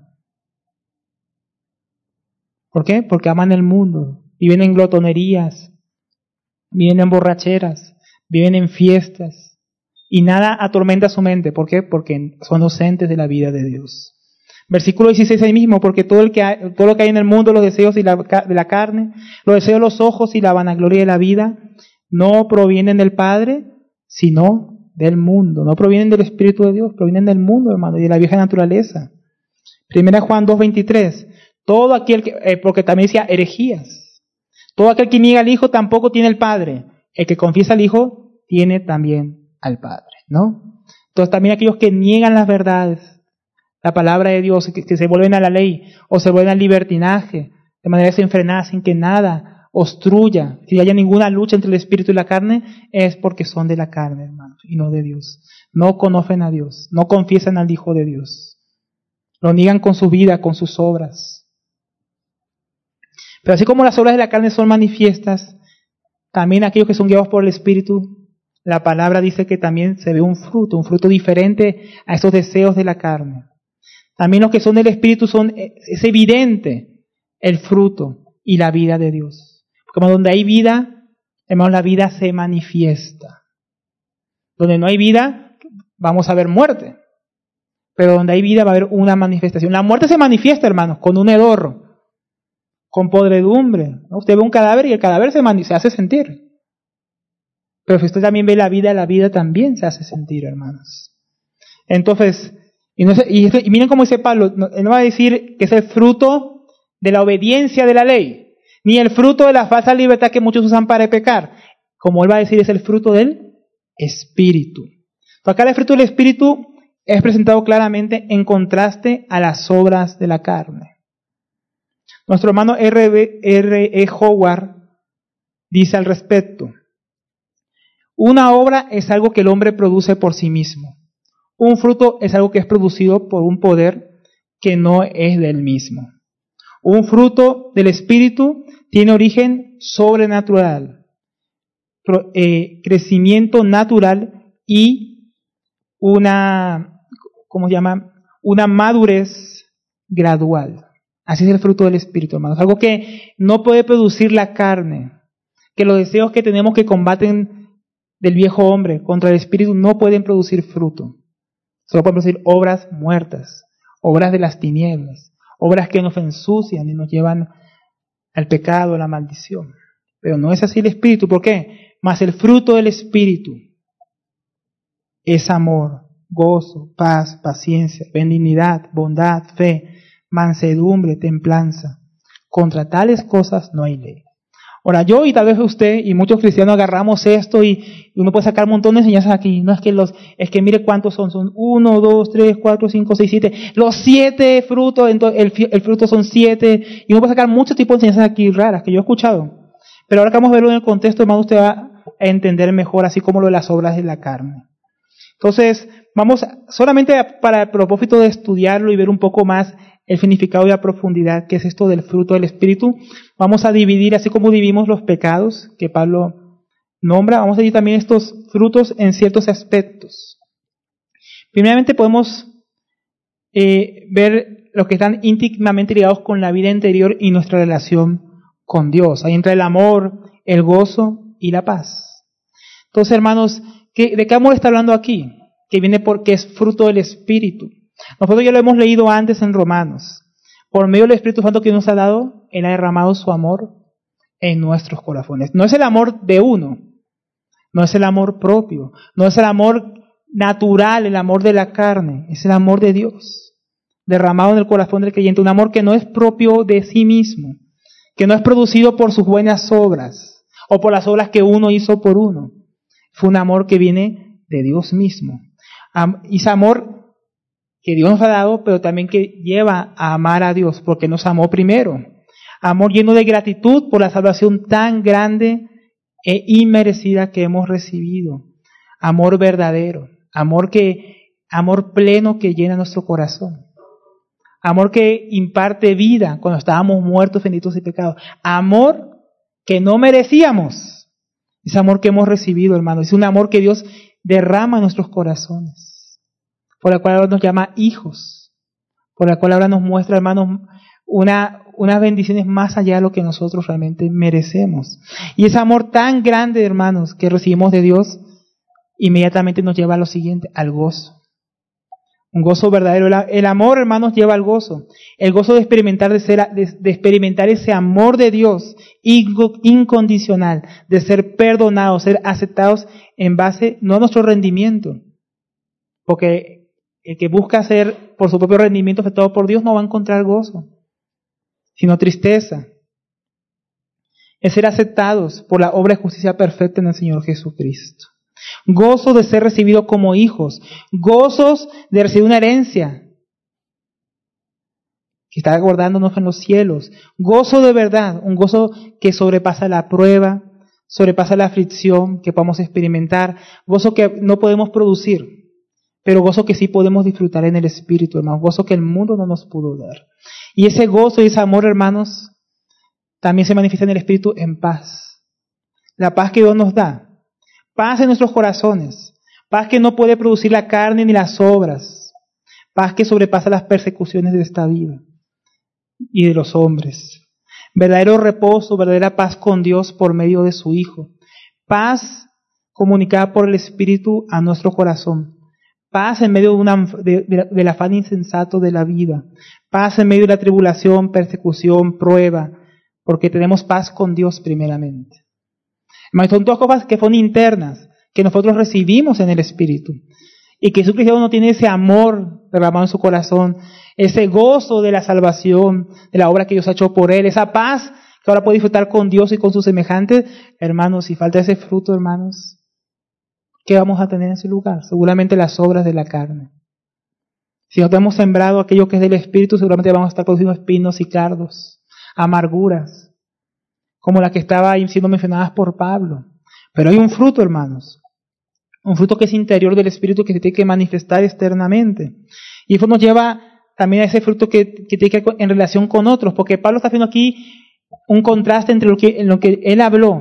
¿Por qué? Porque aman el mundo, viven en glotonerías, viven en borracheras, viven en fiestas, y nada atormenta su mente. ¿Por qué? Porque son ausentes de la vida de Dios. Versículo 16 ahí mismo, porque todo lo que hay en el mundo, los deseos de la carne, los deseos de los ojos y la vanagloria de la vida, no provienen del Padre, sino del mundo. No provienen del Espíritu de Dios, provienen del mundo, hermano, y de la vieja naturaleza. 1 Juan 2:23, todo aquel que, porque también decía herejías, todo aquel que niega al Hijo tampoco tiene el Padre. El que confiesa al Hijo tiene también al Padre, ¿no? Entonces también aquellos que niegan las verdades, la palabra de Dios, que se vuelven a la ley o se vuelven al libertinaje, de manera desenfrenada, sin que nada obstruya, si haya ninguna lucha entre el espíritu y la carne, es porque son de la carne, hermanos, y no de Dios. No conocen a Dios, no confiesan al Hijo de Dios. Lo niegan con su vida, con sus obras. Pero así como las obras de la carne son manifiestas, también aquellos que son guiados por el Espíritu, la palabra dice que también se ve un fruto diferente a esos deseos de la carne. También los que son del Espíritu es evidente el fruto y la vida de Dios. Como donde hay vida, hermanos, la vida se manifiesta. Donde no hay vida, vamos a ver muerte. Pero donde hay vida va a haber una manifestación. La muerte se manifiesta, hermanos, con un hedor, con podredumbre. ¿No? Usted ve un cadáver y el cadáver se hace sentir. Pero si usted también ve la vida también se hace sentir, hermanos. Entonces, y miren cómo dice Pablo, él no va a decir que es el fruto de la obediencia de la ley, ni el fruto de la falsa libertad que muchos usan para pecar. Como él va a decir, es el fruto del Espíritu. Acá el fruto del Espíritu es presentado claramente en contraste a las obras de la carne. Nuestro hermano R.E. Howard dice al respecto: una obra es algo que el hombre produce por sí mismo. Un fruto es algo que es producido por un poder que no es del mismo. Un fruto del Espíritu tiene origen sobrenatural, crecimiento natural y una madurez gradual. Así es el fruto del Espíritu, hermanos. Algo que no puede producir la carne, que los deseos que tenemos que combaten del viejo hombre contra el Espíritu no pueden producir fruto. Solo pueden producir obras muertas, obras de las tinieblas, obras que nos ensucian y nos llevan al pecado, a la maldición. Pero no es así el Espíritu. ¿Por qué? Mas el fruto del Espíritu es amor, gozo, paz, paciencia, benignidad, bondad, fe, mansedumbre, templanza. Contra tales cosas no hay ley. Ahora, yo y tal vez usted y muchos cristianos agarramos esto y uno puede sacar un montón de enseñanzas aquí. No es que mire cuántos son. Son 1, 2, 3, 4, 5, 6, 7. Los 7 frutos, entonces el fruto son 7. Y uno puede sacar muchos tipos de enseñanzas aquí raras que yo he escuchado. Pero ahora que vamos a verlo en el contexto, hermano, usted va a entender mejor, así como lo de las obras de la carne. Entonces, vamos solamente para el propósito de estudiarlo y ver un poco más el significado y la profundidad que es esto del fruto del Espíritu. Vamos a dividir, así como dividimos los pecados que Pablo nombra, vamos a dividir también estos frutos en ciertos aspectos. Primeramente podemos ver los que están íntimamente ligados con la vida interior y nuestra relación con Dios. Ahí entra el amor, el gozo y la paz. Entonces, hermanos, ¿de qué amor está hablando aquí? Que viene porque es fruto del Espíritu. Nosotros ya lo hemos leído antes en Romanos. Por medio del Espíritu Santo que nos ha dado, Él ha derramado su amor en nuestros corazones. No es el amor de uno, no es el amor propio, no es el amor natural, el amor de la carne, es el amor de Dios, derramado en el corazón del creyente. Un amor que no es propio de sí mismo, que no es producido por sus buenas obras o por las obras que uno hizo por uno. Fue un amor que viene de Dios mismo. Y ese amor que Dios nos ha dado, pero también que lleva a amar a Dios, porque nos amó primero. Amor lleno de gratitud por la salvación tan grande e inmerecida que hemos recibido. Amor verdadero, amor pleno que llena nuestro corazón. Amor que imparte vida cuando estábamos muertos, benditos y pecados. Amor que no merecíamos. Ese amor que hemos recibido, hermano. Es un amor que Dios derrama en nuestros corazones. Por la cual ahora nos llama hijos, por la cual ahora nos muestra, hermanos, unas bendiciones más allá de lo que nosotros realmente merecemos. Y ese amor tan grande, hermanos, que recibimos de Dios, inmediatamente nos lleva a lo siguiente, al gozo. Un gozo verdadero. El amor, hermanos, lleva al gozo. El gozo de experimentar, de experimentar ese amor de Dios incondicional, de ser perdonados, ser aceptados en base no a nuestro rendimiento. Porque el que busca ser por su propio rendimiento aceptado por Dios no va a encontrar gozo, sino tristeza. Es ser aceptados por la obra de justicia perfecta en el Señor Jesucristo. Gozo de ser recibidos como hijos. Gozos de recibir una herencia que está aguardándonos en los cielos. Gozo de verdad, un gozo que sobrepasa la prueba, sobrepasa la aflicción que podamos experimentar, gozo que no podemos producir, pero gozo que sí podemos disfrutar en el Espíritu, hermanos, gozo que el mundo no nos pudo dar. Y ese gozo y ese amor, hermanos, también se manifiesta en el Espíritu en paz. La paz que Dios nos da, paz en nuestros corazones, paz que no puede producir la carne ni las obras, paz que sobrepasa las persecuciones de esta vida y de los hombres. Verdadero reposo, verdadera paz con Dios por medio de su Hijo. Paz comunicada por el Espíritu a nuestro corazón. Paz en medio del afán insensato de la vida. Paz en medio de la tribulación, persecución, prueba, porque tenemos paz con Dios primeramente. Son dos cosas que son internas, que nosotros recibimos en el Espíritu. Y que Jesucristo no tiene ese amor derramado en su corazón, ese gozo de la salvación, de la obra que Dios ha hecho por Él, esa paz que ahora puede disfrutar con Dios y con sus semejantes. Hermanos, si falta ese fruto, hermanos, ¿qué vamos a tener en ese lugar? Seguramente las obras de la carne. Si no hemos sembrado aquello que es del Espíritu, seguramente vamos a estar produciendo espinos y cardos, amarguras, como la que estaba ahí siendo mencionadas por Pablo. Pero hay un fruto, hermanos, un fruto que es interior del Espíritu, que se tiene que manifestar externamente. Y eso nos lleva también a ese fruto que tiene que ver en relación con otros, porque Pablo está haciendo aquí un contraste entre lo que él habló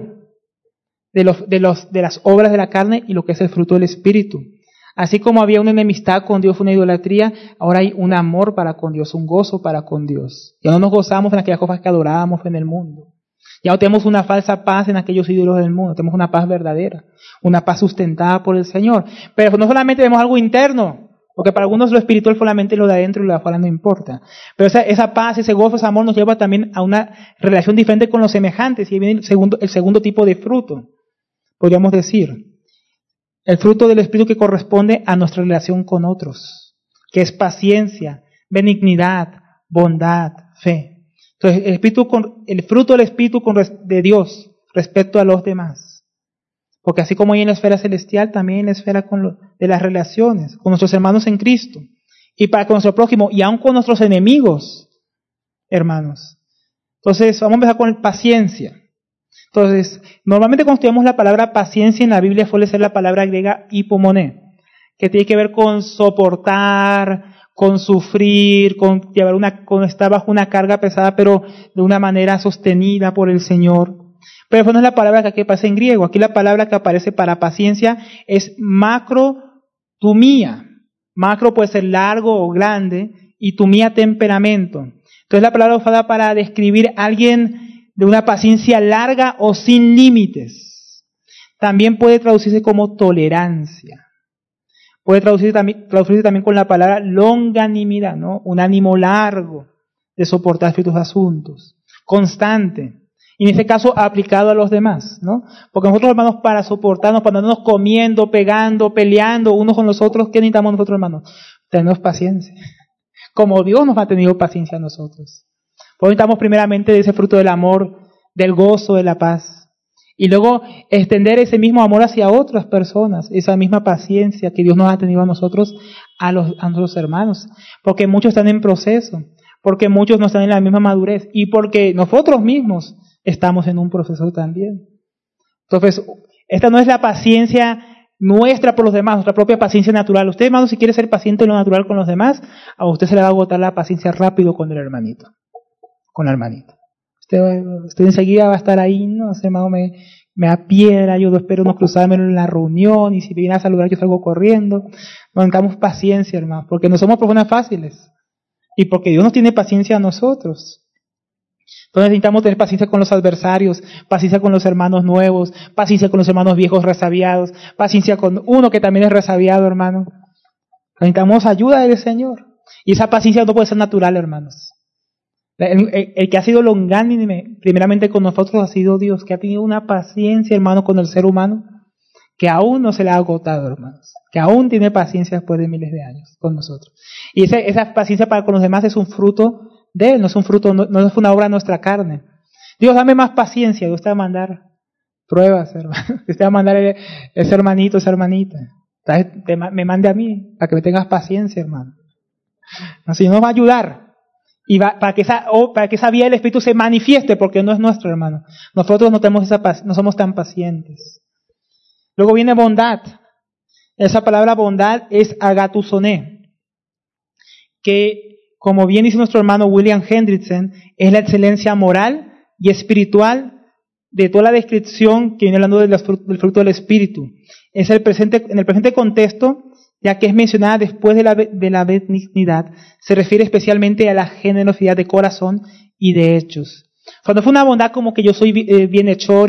de las obras de la carne y lo que es el fruto del Espíritu. Así como había una enemistad con Dios, una idolatría, ahora hay un amor para con Dios, un gozo para con Dios. Ya no nos gozamos en aquellas cosas que adorábamos en el mundo. Ya no tenemos una falsa paz en aquellos ídolos del mundo, tenemos una paz verdadera, una paz sustentada por el Señor. Pero no solamente vemos algo interno, porque para algunos lo espiritual solamente lo de adentro y lo de afuera no importa. Pero esa paz, ese gozo, ese amor nos lleva también a una relación diferente con los semejantes, y ahí viene el segundo tipo de fruto, podríamos decir. El fruto del Espíritu que corresponde a nuestra relación con otros, que es paciencia, benignidad, bondad, fe. Entonces, el fruto del Espíritu de Dios respecto a los demás. Porque así como hay en la esfera celestial, también en la esfera de las relaciones, con nuestros hermanos en Cristo, y para con nuestro prójimo, y aun con nuestros enemigos, hermanos. Entonces, vamos a empezar con paciencia. Entonces, normalmente cuando estudiamos la palabra paciencia en la Biblia suele ser la palabra griega hipomoné, que tiene que ver con soportar, con sufrir, con estar bajo una carga pesada, pero de una manera sostenida por el Señor. Pero eso no es la palabra que aquí aparece en griego. Aquí la palabra que aparece para paciencia es macrotumía. Macro puede ser largo o grande, y tumía temperamento. Entonces la palabra usada para describir a alguien de una paciencia larga o sin límites. También puede traducirse como tolerancia. Puede traducirse también con la palabra longanimidad, ¿no? Un ánimo largo de soportar ciertos asuntos. Constante. Y en este caso aplicado a los demás, ¿no? Porque nosotros, hermanos, para soportarnos, para no andarnos comiendo, pegando, peleando unos con los otros, ¿qué necesitamos nosotros, hermanos? Tenemos paciencia. Como Dios nos ha tenido paciencia a nosotros. Pues necesitamos primeramente de ese fruto del amor, del gozo, de la paz. Y luego extender ese mismo amor hacia otras personas, esa misma paciencia que Dios nos ha tenido a nosotros, a nuestros hermanos. Porque muchos están en proceso, porque muchos no están en la misma madurez, y porque nosotros mismos estamos en un proceso también. Entonces, esta no es la paciencia nuestra por los demás, nuestra propia paciencia natural. Usted, hermano, si quiere ser paciente en lo natural con los demás, a usted se le va a agotar la paciencia rápido con el hermanito, con la hermanita. Usted enseguida va a estar ahí, no, ese hermano me da piedra, yo espero no cruzarme en la reunión, y si viene a saludar yo salgo corriendo. No necesitamos paciencia, hermano, porque no somos personas fáciles, y porque Dios nos tiene paciencia a nosotros. Entonces necesitamos tener paciencia con los adversarios, paciencia con los hermanos nuevos, paciencia con los hermanos viejos resabiados, paciencia con uno que también es resabiado, hermano. Necesitamos ayuda del Señor. Y esa paciencia no puede ser natural, hermanos. El que ha sido longánime primeramente con nosotros ha sido Dios, que ha tenido una paciencia, hermano, con el ser humano, que aún no se le ha agotado, hermanos, que aún tiene paciencia después de miles de años con nosotros. Y esa paciencia para con los demás es un fruto de Él, no es un fruto, no es una obra de nuestra carne. Dios, dame más paciencia. Dios te va a mandar pruebas, hermano. Dios te va a mandar ese hermanito, esa hermanita. Me mande a mí, para que me tengas paciencia, hermano. Así nos va a ayudar. Y para que esa vía del Espíritu se manifieste, porque no es nuestro, hermano. Nosotros no tenemos no somos tan pacientes. Luego viene bondad. Esa palabra bondad es agatusoné, que, como bien dice nuestro hermano William Hendrickson, es la excelencia moral y espiritual de toda la descripción que viene hablando del fruto del Espíritu. Es en el presente contexto, ya que es mencionada después de la benignidad, se refiere especialmente a la generosidad de corazón y de hechos. Cuando fue una bondad como que yo soy bienhechor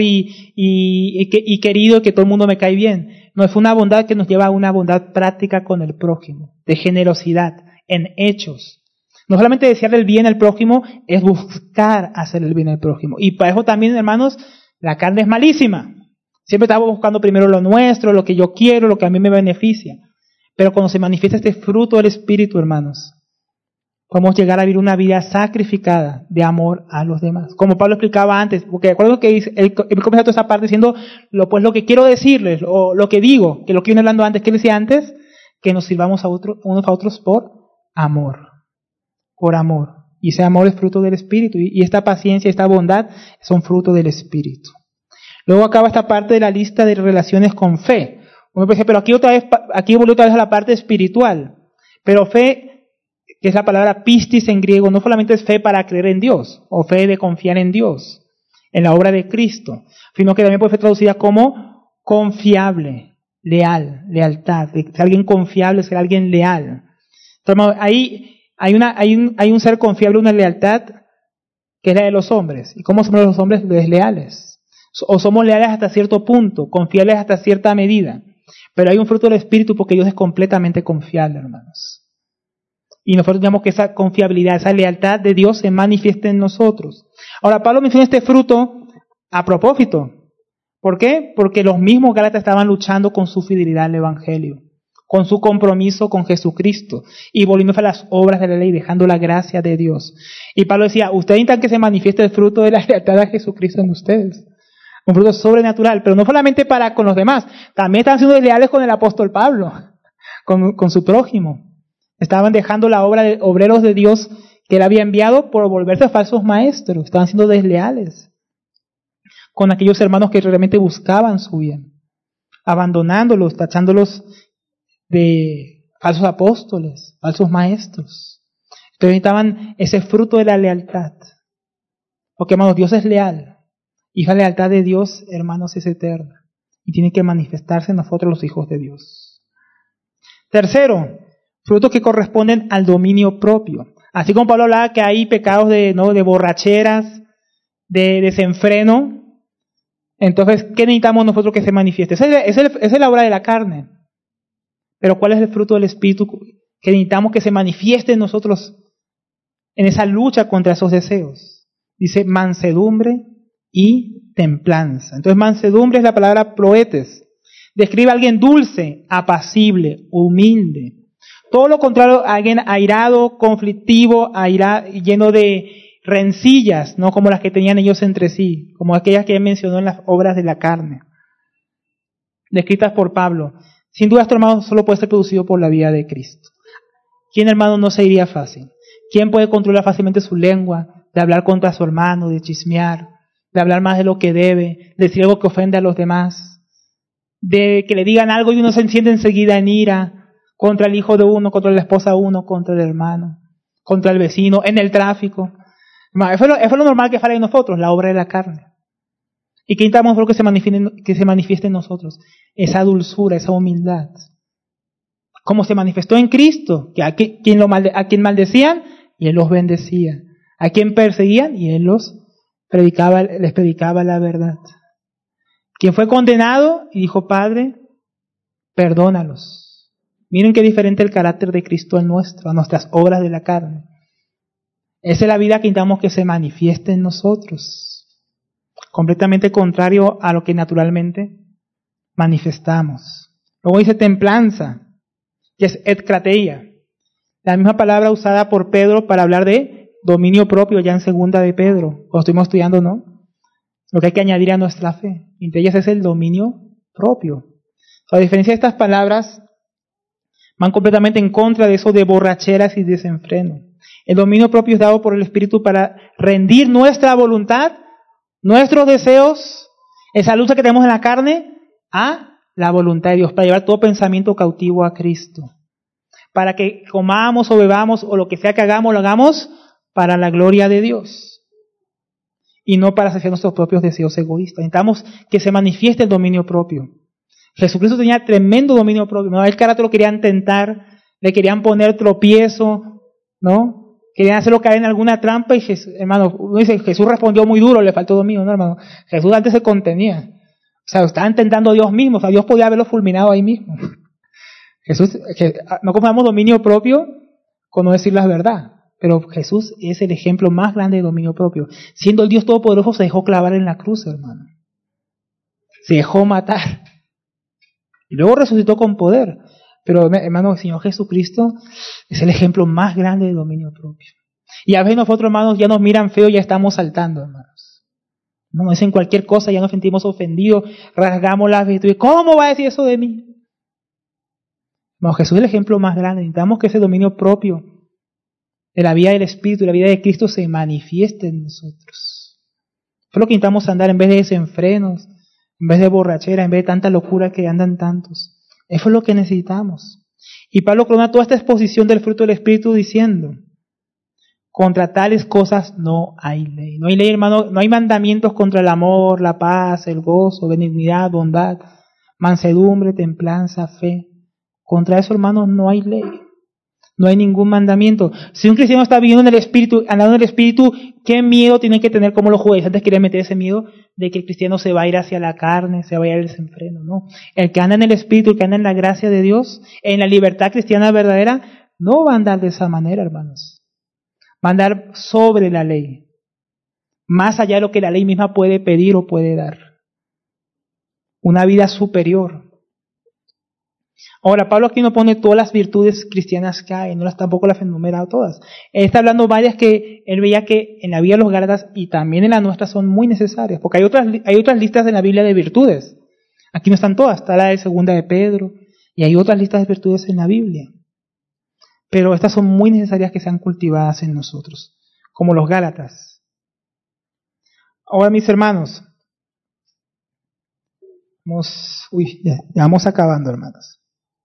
y querido, que todo el mundo me cae bien. No, fue una bondad que nos lleva a una bondad práctica con el prójimo, de generosidad, en hechos. No solamente desear el bien al prójimo, es buscar hacer el bien al prójimo. Y para eso también, hermanos, la carne es malísima. Siempre estamos buscando primero lo nuestro, lo que yo quiero, lo que a mí me beneficia. Pero cuando se manifiesta este fruto del Espíritu, hermanos, podemos llegar a vivir una vida sacrificada de amor a los demás. Como Pablo explicaba antes, porque recuerdo que él comienza toda esa parte diciendo, lo que quiero decirles, o lo que digo, que lo que viene hablando antes, ¿qué decía antes? Que nos sirvamos unos a otros por amor. Por amor. Y ese amor es fruto del Espíritu. Y esta paciencia, esta bondad son fruto del Espíritu. Luego acaba esta parte de la lista de relaciones con fe. Uno puede decir, pero aquí volvió otra vez a la parte espiritual. Pero fe, que es la palabra pistis en griego, no solamente es fe para creer en Dios, o fe de confiar en Dios, en la obra de Cristo, sino que también puede ser traducida como confiable, leal, lealtad, de ser alguien confiable, ser alguien leal. Entonces, ahí hay un ser confiable, una lealtad, que es la de los hombres. ¿Y cómo somos los hombres desleales? O somos leales hasta cierto punto, confiables hasta cierta medida. Pero hay un fruto del Espíritu porque Dios es completamente confiable, hermanos. Y nosotros tenemos que esa confiabilidad, esa lealtad de Dios se manifieste en nosotros. Ahora, Pablo menciona este fruto a propósito. ¿Por qué? Porque los mismos Gálatas estaban luchando con su fidelidad al Evangelio, con su compromiso con Jesucristo y volviéndose a las obras de la ley, dejando la gracia de Dios. Y Pablo decía, ustedes necesitan que se manifieste el fruto de la lealtad a Jesucristo en ustedes. Un fruto sobrenatural, pero no solamente para con los demás, también estaban siendo desleales con el apóstol Pablo, con su prójimo. Estaban dejando la obra de obreros de Dios que él había enviado por volverse falsos maestros. Estaban siendo desleales con aquellos hermanos que realmente buscaban su bien, abandonándolos, tachándolos de falsos apóstoles, falsos maestros. Pero necesitaban ese fruto de la lealtad. Porque, hermanos, Dios es leal. Y la lealtad de Dios, hermanos, es eterna. Y tiene que manifestarse en nosotros los hijos de Dios. Tercero, frutos que corresponden al dominio propio. Así como Pablo hablaba que hay pecados de borracheras, de desenfreno. Entonces, ¿qué necesitamos nosotros que se manifieste? Esa es la obra de la carne. Pero ¿cuál es el fruto del Espíritu que necesitamos que se manifieste en nosotros en esa lucha contra esos deseos? Dice mansedumbre y templanza. Entonces, mansedumbre es la palabra proetes. Describe a alguien dulce, apacible, humilde. Todo lo contrario, alguien airado, conflictivo, lleno de rencillas, no como las que tenían ellos entre sí, como aquellas que él mencionó en las obras de la carne, descritas por Pablo. Sin duda, esto, hermano, solo puede ser producido por la vida de Cristo. ¿Quién, hermano, no se iría fácil? ¿Quién puede controlar fácilmente su lengua, de hablar contra su hermano, de chismear, de hablar más de lo que debe, de decir algo que ofende a los demás, de que le digan algo y uno se enciende enseguida en ira contra el hijo de uno, contra la esposa de uno, contra el hermano, contra el vecino, en el tráfico? Eso es lo normal que falla en nosotros, la obra de la carne. ¿Y qué necesitamos que se manifieste en nosotros? Esa dulzura, esa humildad. Como se manifestó en Cristo, que a quien maldecían, y Él los bendecía. A quien perseguían, y Él les predicaba la verdad. Quien fue condenado, y dijo, Padre, perdónalos. Miren qué diferente el carácter de Cristo al nuestro, a nuestras obras de la carne. Esa es la vida que necesitamos que se manifieste en nosotros. Completamente contrario a lo que naturalmente manifestamos. Luego dice templanza, que es etkrateia. La misma palabra usada por Pedro para hablar de dominio propio ya en segunda de Pedro. Lo estuvimos estudiando, ¿no? Lo que hay que añadir a nuestra fe. Entre ellas es el dominio propio. A diferencia de estas palabras, van completamente en contra de eso de borracheras y desenfreno. El dominio propio es dado por el Espíritu para rendir nuestra voluntad, nuestros deseos, esa lucha que tenemos en la carne, a la voluntad de Dios, para llevar todo pensamiento cautivo a Cristo. Para que comamos o bebamos o lo que sea que hagamos, lo hagamos para la gloria de Dios. Y no para saciar nuestros propios deseos egoístas. Necesitamos que se manifieste el dominio propio. Jesucristo tenía tremendo dominio propio, ¿no? A él cada rato lo querían tentar, le querían poner tropiezo, ¿no? Querían hacerlo caer en alguna trampa y hermano, uno dice, Jesús respondió muy duro, le faltó dominio, ¿no, hermano? Jesús antes se contenía. O sea, estaban tentando a Dios mismo, o sea, Dios podía haberlo fulminado ahí mismo. Jesús, no confundamos dominio propio con no decir la verdad, pero Jesús es el ejemplo más grande de dominio propio. Siendo el Dios Todopoderoso, se dejó clavar en la cruz, hermano. Se dejó matar. Y luego resucitó con poder. Pero, hermano, el Señor Jesucristo es el ejemplo más grande de dominio propio. Y a veces nosotros, hermanos, ya nos miran feo y ya estamos saltando, hermanos. Nos dicen cualquier cosa, ya nos sentimos ofendidos, rasgamos las vestiduras. ¿Cómo va a decir eso de mí? No, Jesús es el ejemplo más grande. Necesitamos que ese dominio propio de la vida del Espíritu y la vida de Cristo se manifieste en nosotros. Fue lo que intentamos andar en vez de desenfrenos, en vez de borrachera, en vez de tanta locura que andan tantos. Eso es lo que necesitamos. Y Pablo corona toda esta exposición del fruto del Espíritu diciendo, contra tales cosas no hay ley. No hay ley, hermano, no hay mandamientos contra el amor, la paz, el gozo, benignidad, bondad, mansedumbre, templanza, fe. Contra eso, hermanos, no hay ley. No hay ningún mandamiento. Si un cristiano está viviendo en el Espíritu, andando en el Espíritu, ¿qué miedo tienen que tener como los judaizantes antes querían meter ese miedo de que el cristiano se va a ir hacia la carne, se va a ir al desenfreno? No. El que anda en el Espíritu, el que anda en la gracia de Dios, en la libertad cristiana verdadera, no va a andar de esa manera, hermanos. Va a andar sobre la ley. Más allá de lo que la ley misma puede pedir o puede dar. Una vida superior. Ahora, Pablo aquí no pone todas las virtudes cristianas que hay, tampoco las enumera todas. Él está hablando varias que él veía que en la vida de los Gálatas y también en la nuestra son muy necesarias, porque hay otras listas en la Biblia de virtudes. Aquí no están todas, está la de segunda de Pedro, y hay otras listas de virtudes en la Biblia. Pero estas son muy necesarias que sean cultivadas en nosotros, como los Gálatas. Ahora, mis hermanos, ya vamos acabando, hermanos.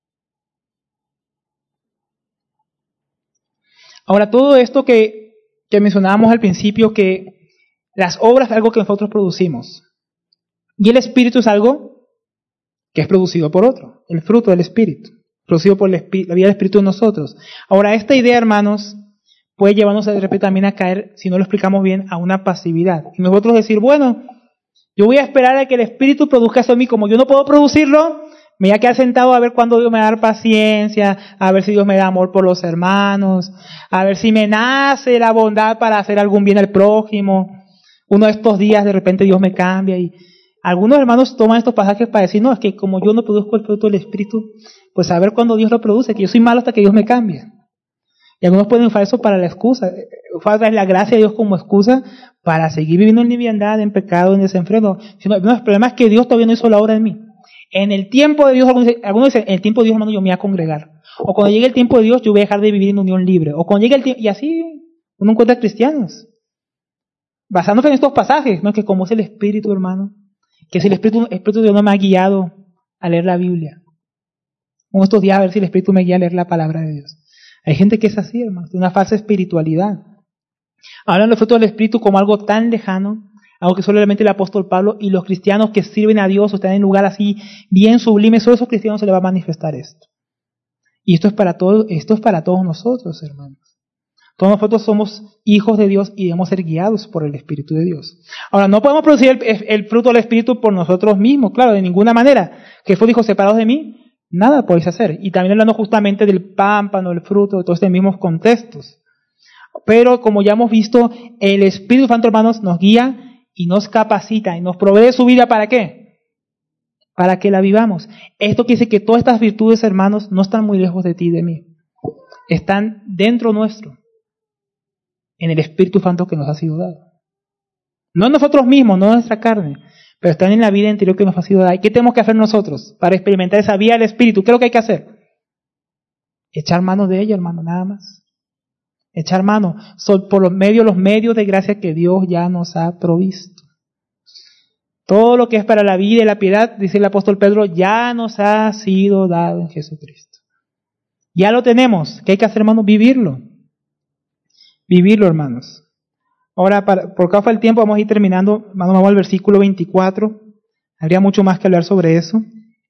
Ahora, todo esto que mencionábamos al principio, que las obras es algo que nosotros producimos. Y el Espíritu es algo que es producido por otro. El fruto del Espíritu, producido por la vida del Espíritu en nosotros. Ahora, esta idea, hermanos, puede llevarnos de repente también a caer, si no lo explicamos bien, a una pasividad. Y nosotros decir, bueno, yo voy a esperar a que el Espíritu produzca eso en mí, como yo no puedo producirlo, me voy a quedar sentado a ver cuándo Dios me va a dar paciencia, a ver si Dios me da amor por los hermanos, a ver si me nace la bondad para hacer algún bien al prójimo. Uno de estos días de repente Dios me cambia y algunos hermanos toman estos pasajes para decir, no, es que como yo no produzco el fruto del Espíritu, pues a ver cuándo Dios lo produce, que yo soy malo hasta que Dios me cambie. Y algunos pueden usar eso para la excusa, usar la gracia de Dios como excusa para seguir viviendo en liviandad, en pecado, en desenfreno. No, el problema es que Dios todavía no hizo la obra en mí. En el tiempo de Dios, algunos dicen, en el tiempo de Dios, hermano, yo me voy a congregar. O cuando llegue el tiempo de Dios, yo voy a dejar de vivir en unión libre. O cuando llegue el tiempo, y así uno encuentra cristianos. Basándose en estos pasajes, ¿no? Que como es el Espíritu, hermano, que si el Espíritu de Dios no me ha guiado a leer la Biblia. Como estos días a ver si el Espíritu me guía a leer la palabra de Dios. Hay gente que es así, hermano, de una falsa espiritualidad. Hablan del fruto del Espíritu como algo tan lejano, algo que solamente el apóstol Pablo y los cristianos que sirven a Dios o están en un lugar así bien sublime, solo a esos cristianos se les va a manifestar esto. Y esto es para todos nosotros, hermanos. Todos nosotros somos hijos de Dios y debemos ser guiados por el Espíritu de Dios. Ahora, no podemos producir el fruto del Espíritu por nosotros mismos, claro, de ninguna manera. Jesús dijo, separados de mí, nada podéis hacer. Y también hablando justamente del pámpano, el fruto, de todos estos mismos contextos. Pero como ya hemos visto, el Espíritu Santo, hermanos, nos guía y nos capacita y nos provee su vida, ¿para qué? Para que la vivamos. Esto quiere decir que todas estas virtudes, hermanos, no están muy lejos de ti y de mí. Están dentro nuestro, en el Espíritu Santo que nos ha sido dado. No en nosotros mismos, no en nuestra carne, pero están en la vida interior que nos ha sido dada. ¿Y qué tenemos que hacer nosotros para experimentar esa vida del Espíritu? ¿Qué es lo que hay que hacer? Echar mano de ella, hermano, nada más. echar mano por los medios de gracia que Dios ya nos ha provisto. Todo lo que es para la vida y la piedad, dice el apóstol Pedro, ya nos ha sido dado en Jesucristo. Ya lo tenemos. ¿Qué hay que hacer, hermanos? Vivirlo. Vivirlo, hermanos. Ahora, por causa del tiempo, vamos a ir terminando. Hermanos, vamos al versículo 24. Habría mucho más que hablar sobre eso.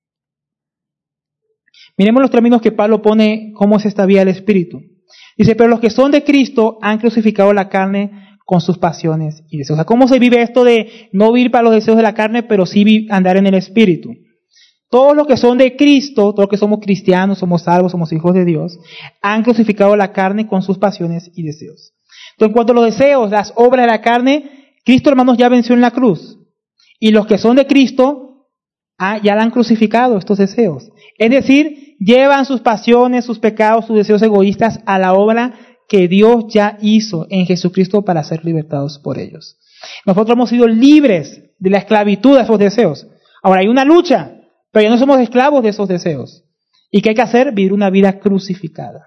Miremos los términos que Pablo pone, cómo es esta vida del Espíritu. Dice, pero los que son de Cristo han crucificado la carne con sus pasiones y deseos. O sea, ¿cómo se vive esto de no vivir para los deseos de la carne, pero sí andar en el Espíritu? Todos los que son de Cristo, todos los que somos cristianos, somos salvos, somos hijos de Dios, han crucificado la carne con sus pasiones y deseos. Entonces, en cuanto a los deseos, las obras de la carne, Cristo, hermanos, ya venció en la cruz. Y los que son de Cristo, ya la han crucificado, estos deseos. Es decir, llevan sus pasiones, sus pecados, sus deseos egoístas a la obra que Dios ya hizo en Jesucristo para ser libertados por ellos. Nosotros hemos sido libres de la esclavitud de esos deseos. Ahora hay una lucha, pero ya no somos esclavos de esos deseos. ¿Y qué hay que hacer? Vivir una vida crucificada.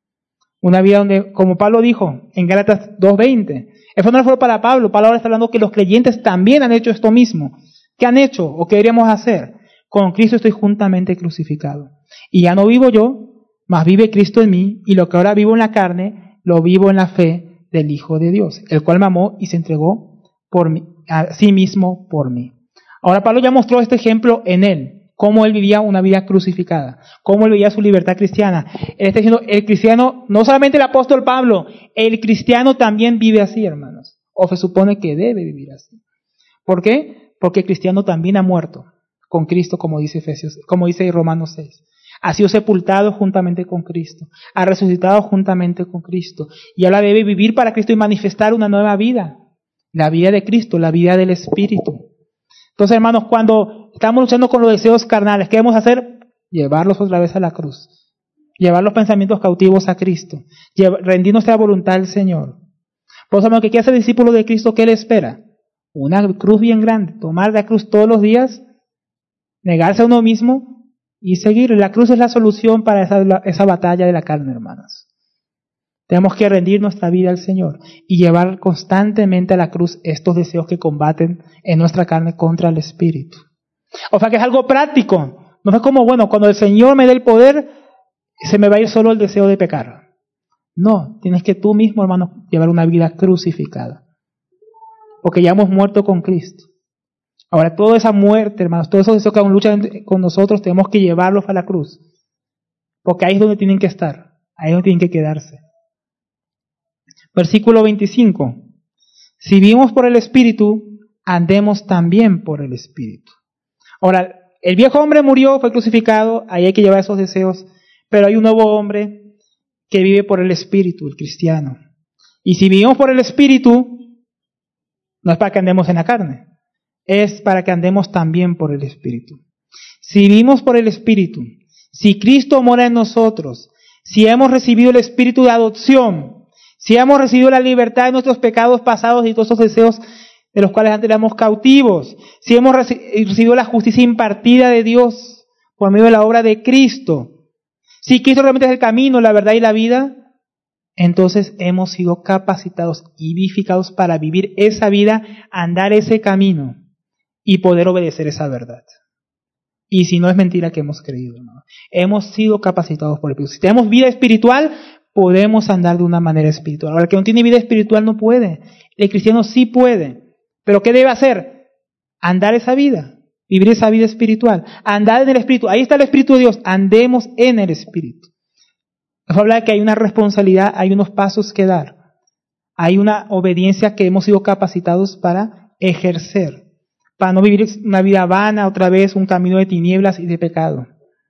Una vida donde, como Pablo dijo en Gálatas 2:20, eso no fue para Pablo. Pablo ahora está hablando que los creyentes también han hecho esto mismo. ¿Qué han hecho o qué deberíamos hacer? Con Cristo estoy juntamente crucificado. Y ya no vivo yo, mas vive Cristo en mí, y lo que ahora vivo en la carne, lo vivo en la fe del Hijo de Dios, el cual me amó y se entregó por mí, a sí mismo por mí. Ahora Pablo ya mostró este ejemplo en él, cómo él vivía una vida crucificada, cómo él vivía su libertad cristiana. Él está diciendo, el cristiano, no solamente el apóstol Pablo, el cristiano también vive así, hermanos, o se supone que debe vivir así. ¿Por qué? Porque el cristiano también ha muerto con Cristo, como dice Romanos 6. Ha sido sepultado juntamente con Cristo, ha resucitado juntamente con Cristo, y ahora debe vivir para Cristo y manifestar una nueva vida, la vida de Cristo, la vida del Espíritu. Entonces, hermanos, cuando estamos luchando con los deseos carnales, ¿qué debemos hacer? Llevarlos otra vez a la cruz, llevar los pensamientos cautivos a Cristo, rendir nuestra voluntad al Señor. Por eso, hermanos, que quiere ser discípulo de Cristo, ¿qué le espera? Una cruz bien grande, tomar la cruz todos los días, negarse a uno mismo y seguir. La cruz es la solución para esa batalla de la carne, hermanos. Tenemos que rendir nuestra vida al Señor y llevar constantemente a la cruz estos deseos que combaten en nuestra carne contra el Espíritu. O sea que es algo práctico. No es como, bueno, cuando el Señor me dé el poder, se me va a ir solo el deseo de pecar. No, tienes que tú mismo, hermano, llevar una vida crucificada. Porque ya hemos muerto con Cristo. Ahora, toda esa muerte, hermanos, todos esos deseos que aún luchan con nosotros, tenemos que llevarlos a la cruz. Porque ahí es donde tienen que estar. Ahí es donde tienen que quedarse. Versículo 25. Si vivimos por el Espíritu, andemos también por el Espíritu. Ahora, el viejo hombre murió, fue crucificado, ahí hay que llevar esos deseos, pero hay un nuevo hombre que vive por el Espíritu, el cristiano. Y si vivimos por el Espíritu, no es para que andemos en la carne, es para que andemos también por el Espíritu. Si vivimos por el Espíritu, si Cristo mora en nosotros, si hemos recibido el Espíritu de adopción, si hemos recibido la libertad de nuestros pecados pasados y todos esos deseos de los cuales antes éramos cautivos, si hemos recibido la justicia impartida de Dios por medio de la obra de Cristo, si Cristo realmente es el camino, la verdad y la vida, entonces hemos sido capacitados y vivificados para vivir esa vida, andar ese camino y poder obedecer esa verdad. Y si no es mentira que hemos creído, ¿no? Hemos sido capacitados por el Espíritu. Si tenemos vida espiritual, podemos andar de una manera espiritual. Ahora, el que no tiene vida espiritual no puede. El cristiano sí puede. ¿Pero qué debe hacer? Andar esa vida, vivir esa vida espiritual, andar en el Espíritu. Ahí está el Espíritu de Dios, andemos en el Espíritu. Nos habla de que hay una responsabilidad, hay unos pasos que dar, hay una obediencia que hemos sido capacitados para ejercer, para no vivir una vida vana, otra vez un camino de tinieblas y de pecado.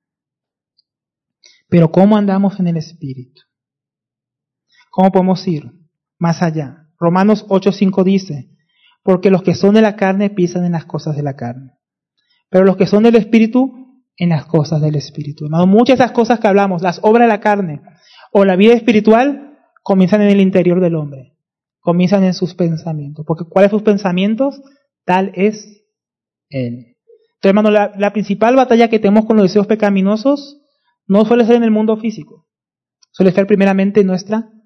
Pero ¿cómo andamos en el Espíritu? ¿Cómo podemos ir más allá? Romanos 8:5 dice, porque los que son de la carne piensan en las cosas de la carne, pero los que son del Espíritu, en las cosas del Espíritu. Hermano, muchas de esas cosas que hablamos, las obras de la carne o la vida espiritual, comienzan en el interior del hombre, comienzan en sus pensamientos, porque ¿cuáles son sus pensamientos? Tal es Él. Entonces, hermano, la principal batalla que tenemos con los deseos pecaminosos no suele ser en el mundo físico, suele ser primeramente en nuestra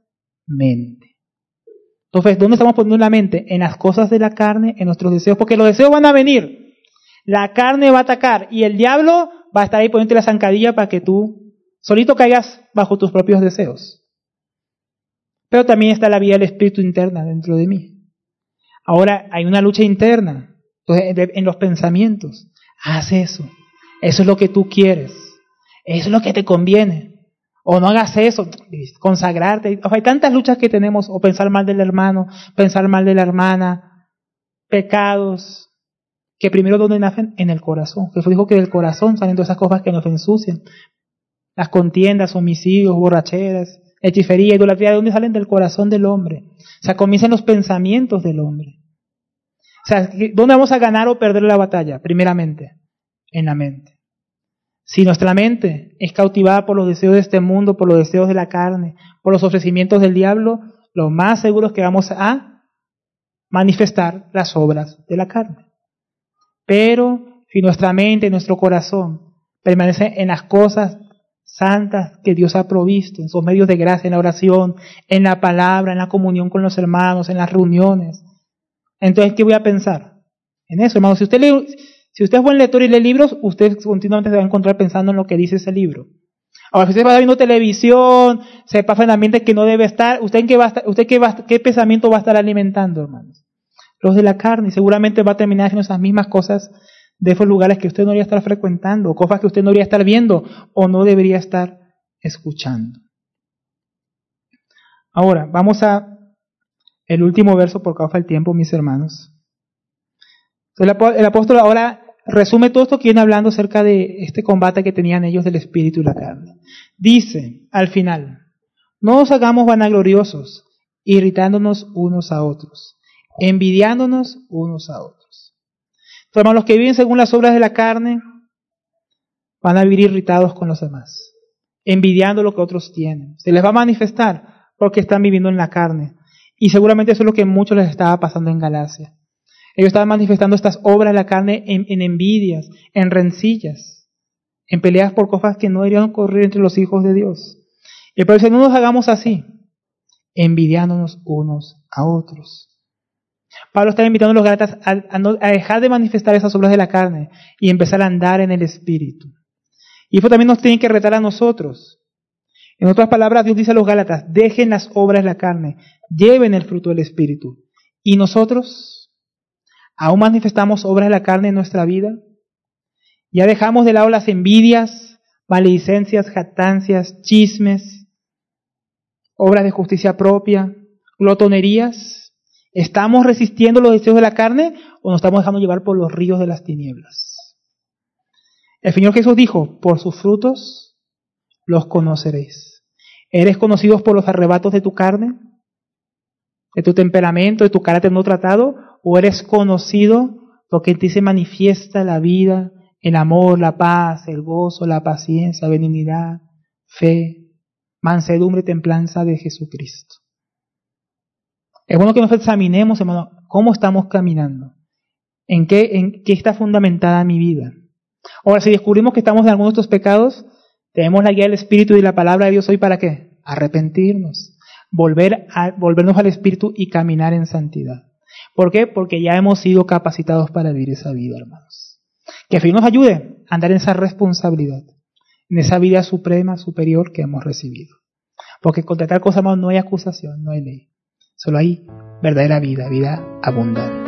mente. Entonces, ¿dónde estamos poniendo la mente? En las cosas de la carne, en nuestros deseos, porque los deseos van a venir. La carne va a atacar y el diablo va a estar ahí poniéndote la zancadilla para que tú solito caigas bajo tus propios deseos. Pero también está la vida del espíritu interna dentro de mí. Ahora hay una lucha interna. Entonces, en los pensamientos. Haz eso. Eso es lo que tú quieres. Eso es lo que te conviene. O no hagas eso. Consagrarte. O sea, hay tantas luchas que tenemos. O pensar mal del hermano, pensar mal de la hermana. Pecados. Que primero donde nacen en el corazón. Jesús dijo que del corazón salen todas esas cosas que nos ensucian. Las contiendas, homicidios, borracheras, hechicería, idolatría. ¿De dónde salen? Del corazón del hombre. O sea, comienzan los pensamientos del hombre. O sea, ¿dónde vamos a ganar o perder la batalla? Primeramente, en la mente. Si nuestra mente es cautivada por los deseos de este mundo, por los deseos de la carne, por los ofrecimientos del diablo, lo más seguro es que vamos a manifestar las obras de la carne. Pero si nuestra mente y nuestro corazón permanecen en las cosas santas que Dios ha provisto, en sus medios de gracia, en la oración, en la palabra, en la comunión con los hermanos, en las reuniones, entonces, ¿qué voy a pensar? En eso, hermano. Si usted es buen lector y lee libros, usted continuamente se va a encontrar pensando en lo que dice ese libro. Ahora, si usted va viendo televisión, se pasa en ambientes que no debe estar, ¿qué pensamiento va a estar alimentando, hermanos? Los de la carne. Y seguramente va a terminar haciendo esas mismas cosas de esos lugares que usted no debería estar frecuentando, o cosas que usted no debería estar viendo, o no debería estar escuchando. Ahora, vamos a el último verso por causa del tiempo, mis hermanos. El apóstol ahora resume todo esto que viene hablando acerca de este combate que tenían ellos del espíritu y la carne. Dice, al final, no os hagamos vanagloriosos, irritándonos unos a otros, envidiándonos unos a otros. Entonces, hermanos, los que viven según las obras de la carne van a vivir irritados con los demás, envidiando lo que otros tienen. Se les va a manifestar porque están viviendo en la carne. Y seguramente eso es lo que a muchos les estaba pasando en Galacia. Ellos estaban manifestando estas obras de la carne en envidias, en rencillas, en peleas por cosas que no deberían ocurrir entre los hijos de Dios. Y el Pablo dice, no nos hagamos así, envidiándonos unos a otros. Pablo está invitando a los Gálatas a dejar de manifestar esas obras de la carne y empezar a andar en el Espíritu. Y eso también nos tiene que retar a nosotros. En otras palabras, Dios dice a los Gálatas, dejen las obras de la carne, lleven el fruto del Espíritu. ¿Y nosotros? ¿Aún manifestamos obras de la carne en nuestra vida? ¿Ya dejamos de lado las envidias, maledicencias, jactancias, chismes, obras de justicia propia, glotonerías? ¿Estamos resistiendo los deseos de la carne o nos estamos dejando llevar por los ríos de las tinieblas? El Señor Jesús dijo, por sus frutos los conoceréis. ¿Eres conocidos por los arrebatos de tu carne? ¿De tu temperamento, de tu carácter no tratado? ¿O eres conocido porque en ti se manifiesta la vida, el amor, la paz, el gozo, la paciencia, benignidad, fe, mansedumbre, templanza de Jesucristo? Es bueno que nos examinemos, hermano, cómo estamos caminando. ¿En qué está fundamentada mi vida? Ahora, si descubrimos que estamos en algunos de estos pecados, tenemos la guía del Espíritu y la palabra de Dios hoy para ¿qué? Arrepentirnos, volvernos al Espíritu y caminar en santidad. ¿Por qué? Porque ya hemos sido capacitados para vivir esa vida, hermanos. Que el Señor nos ayude a andar en esa responsabilidad, en esa vida suprema, superior que hemos recibido. Porque contra tal cosa, hermanos, no hay acusación, no hay ley. Solo hay verdadera vida, vida abundante.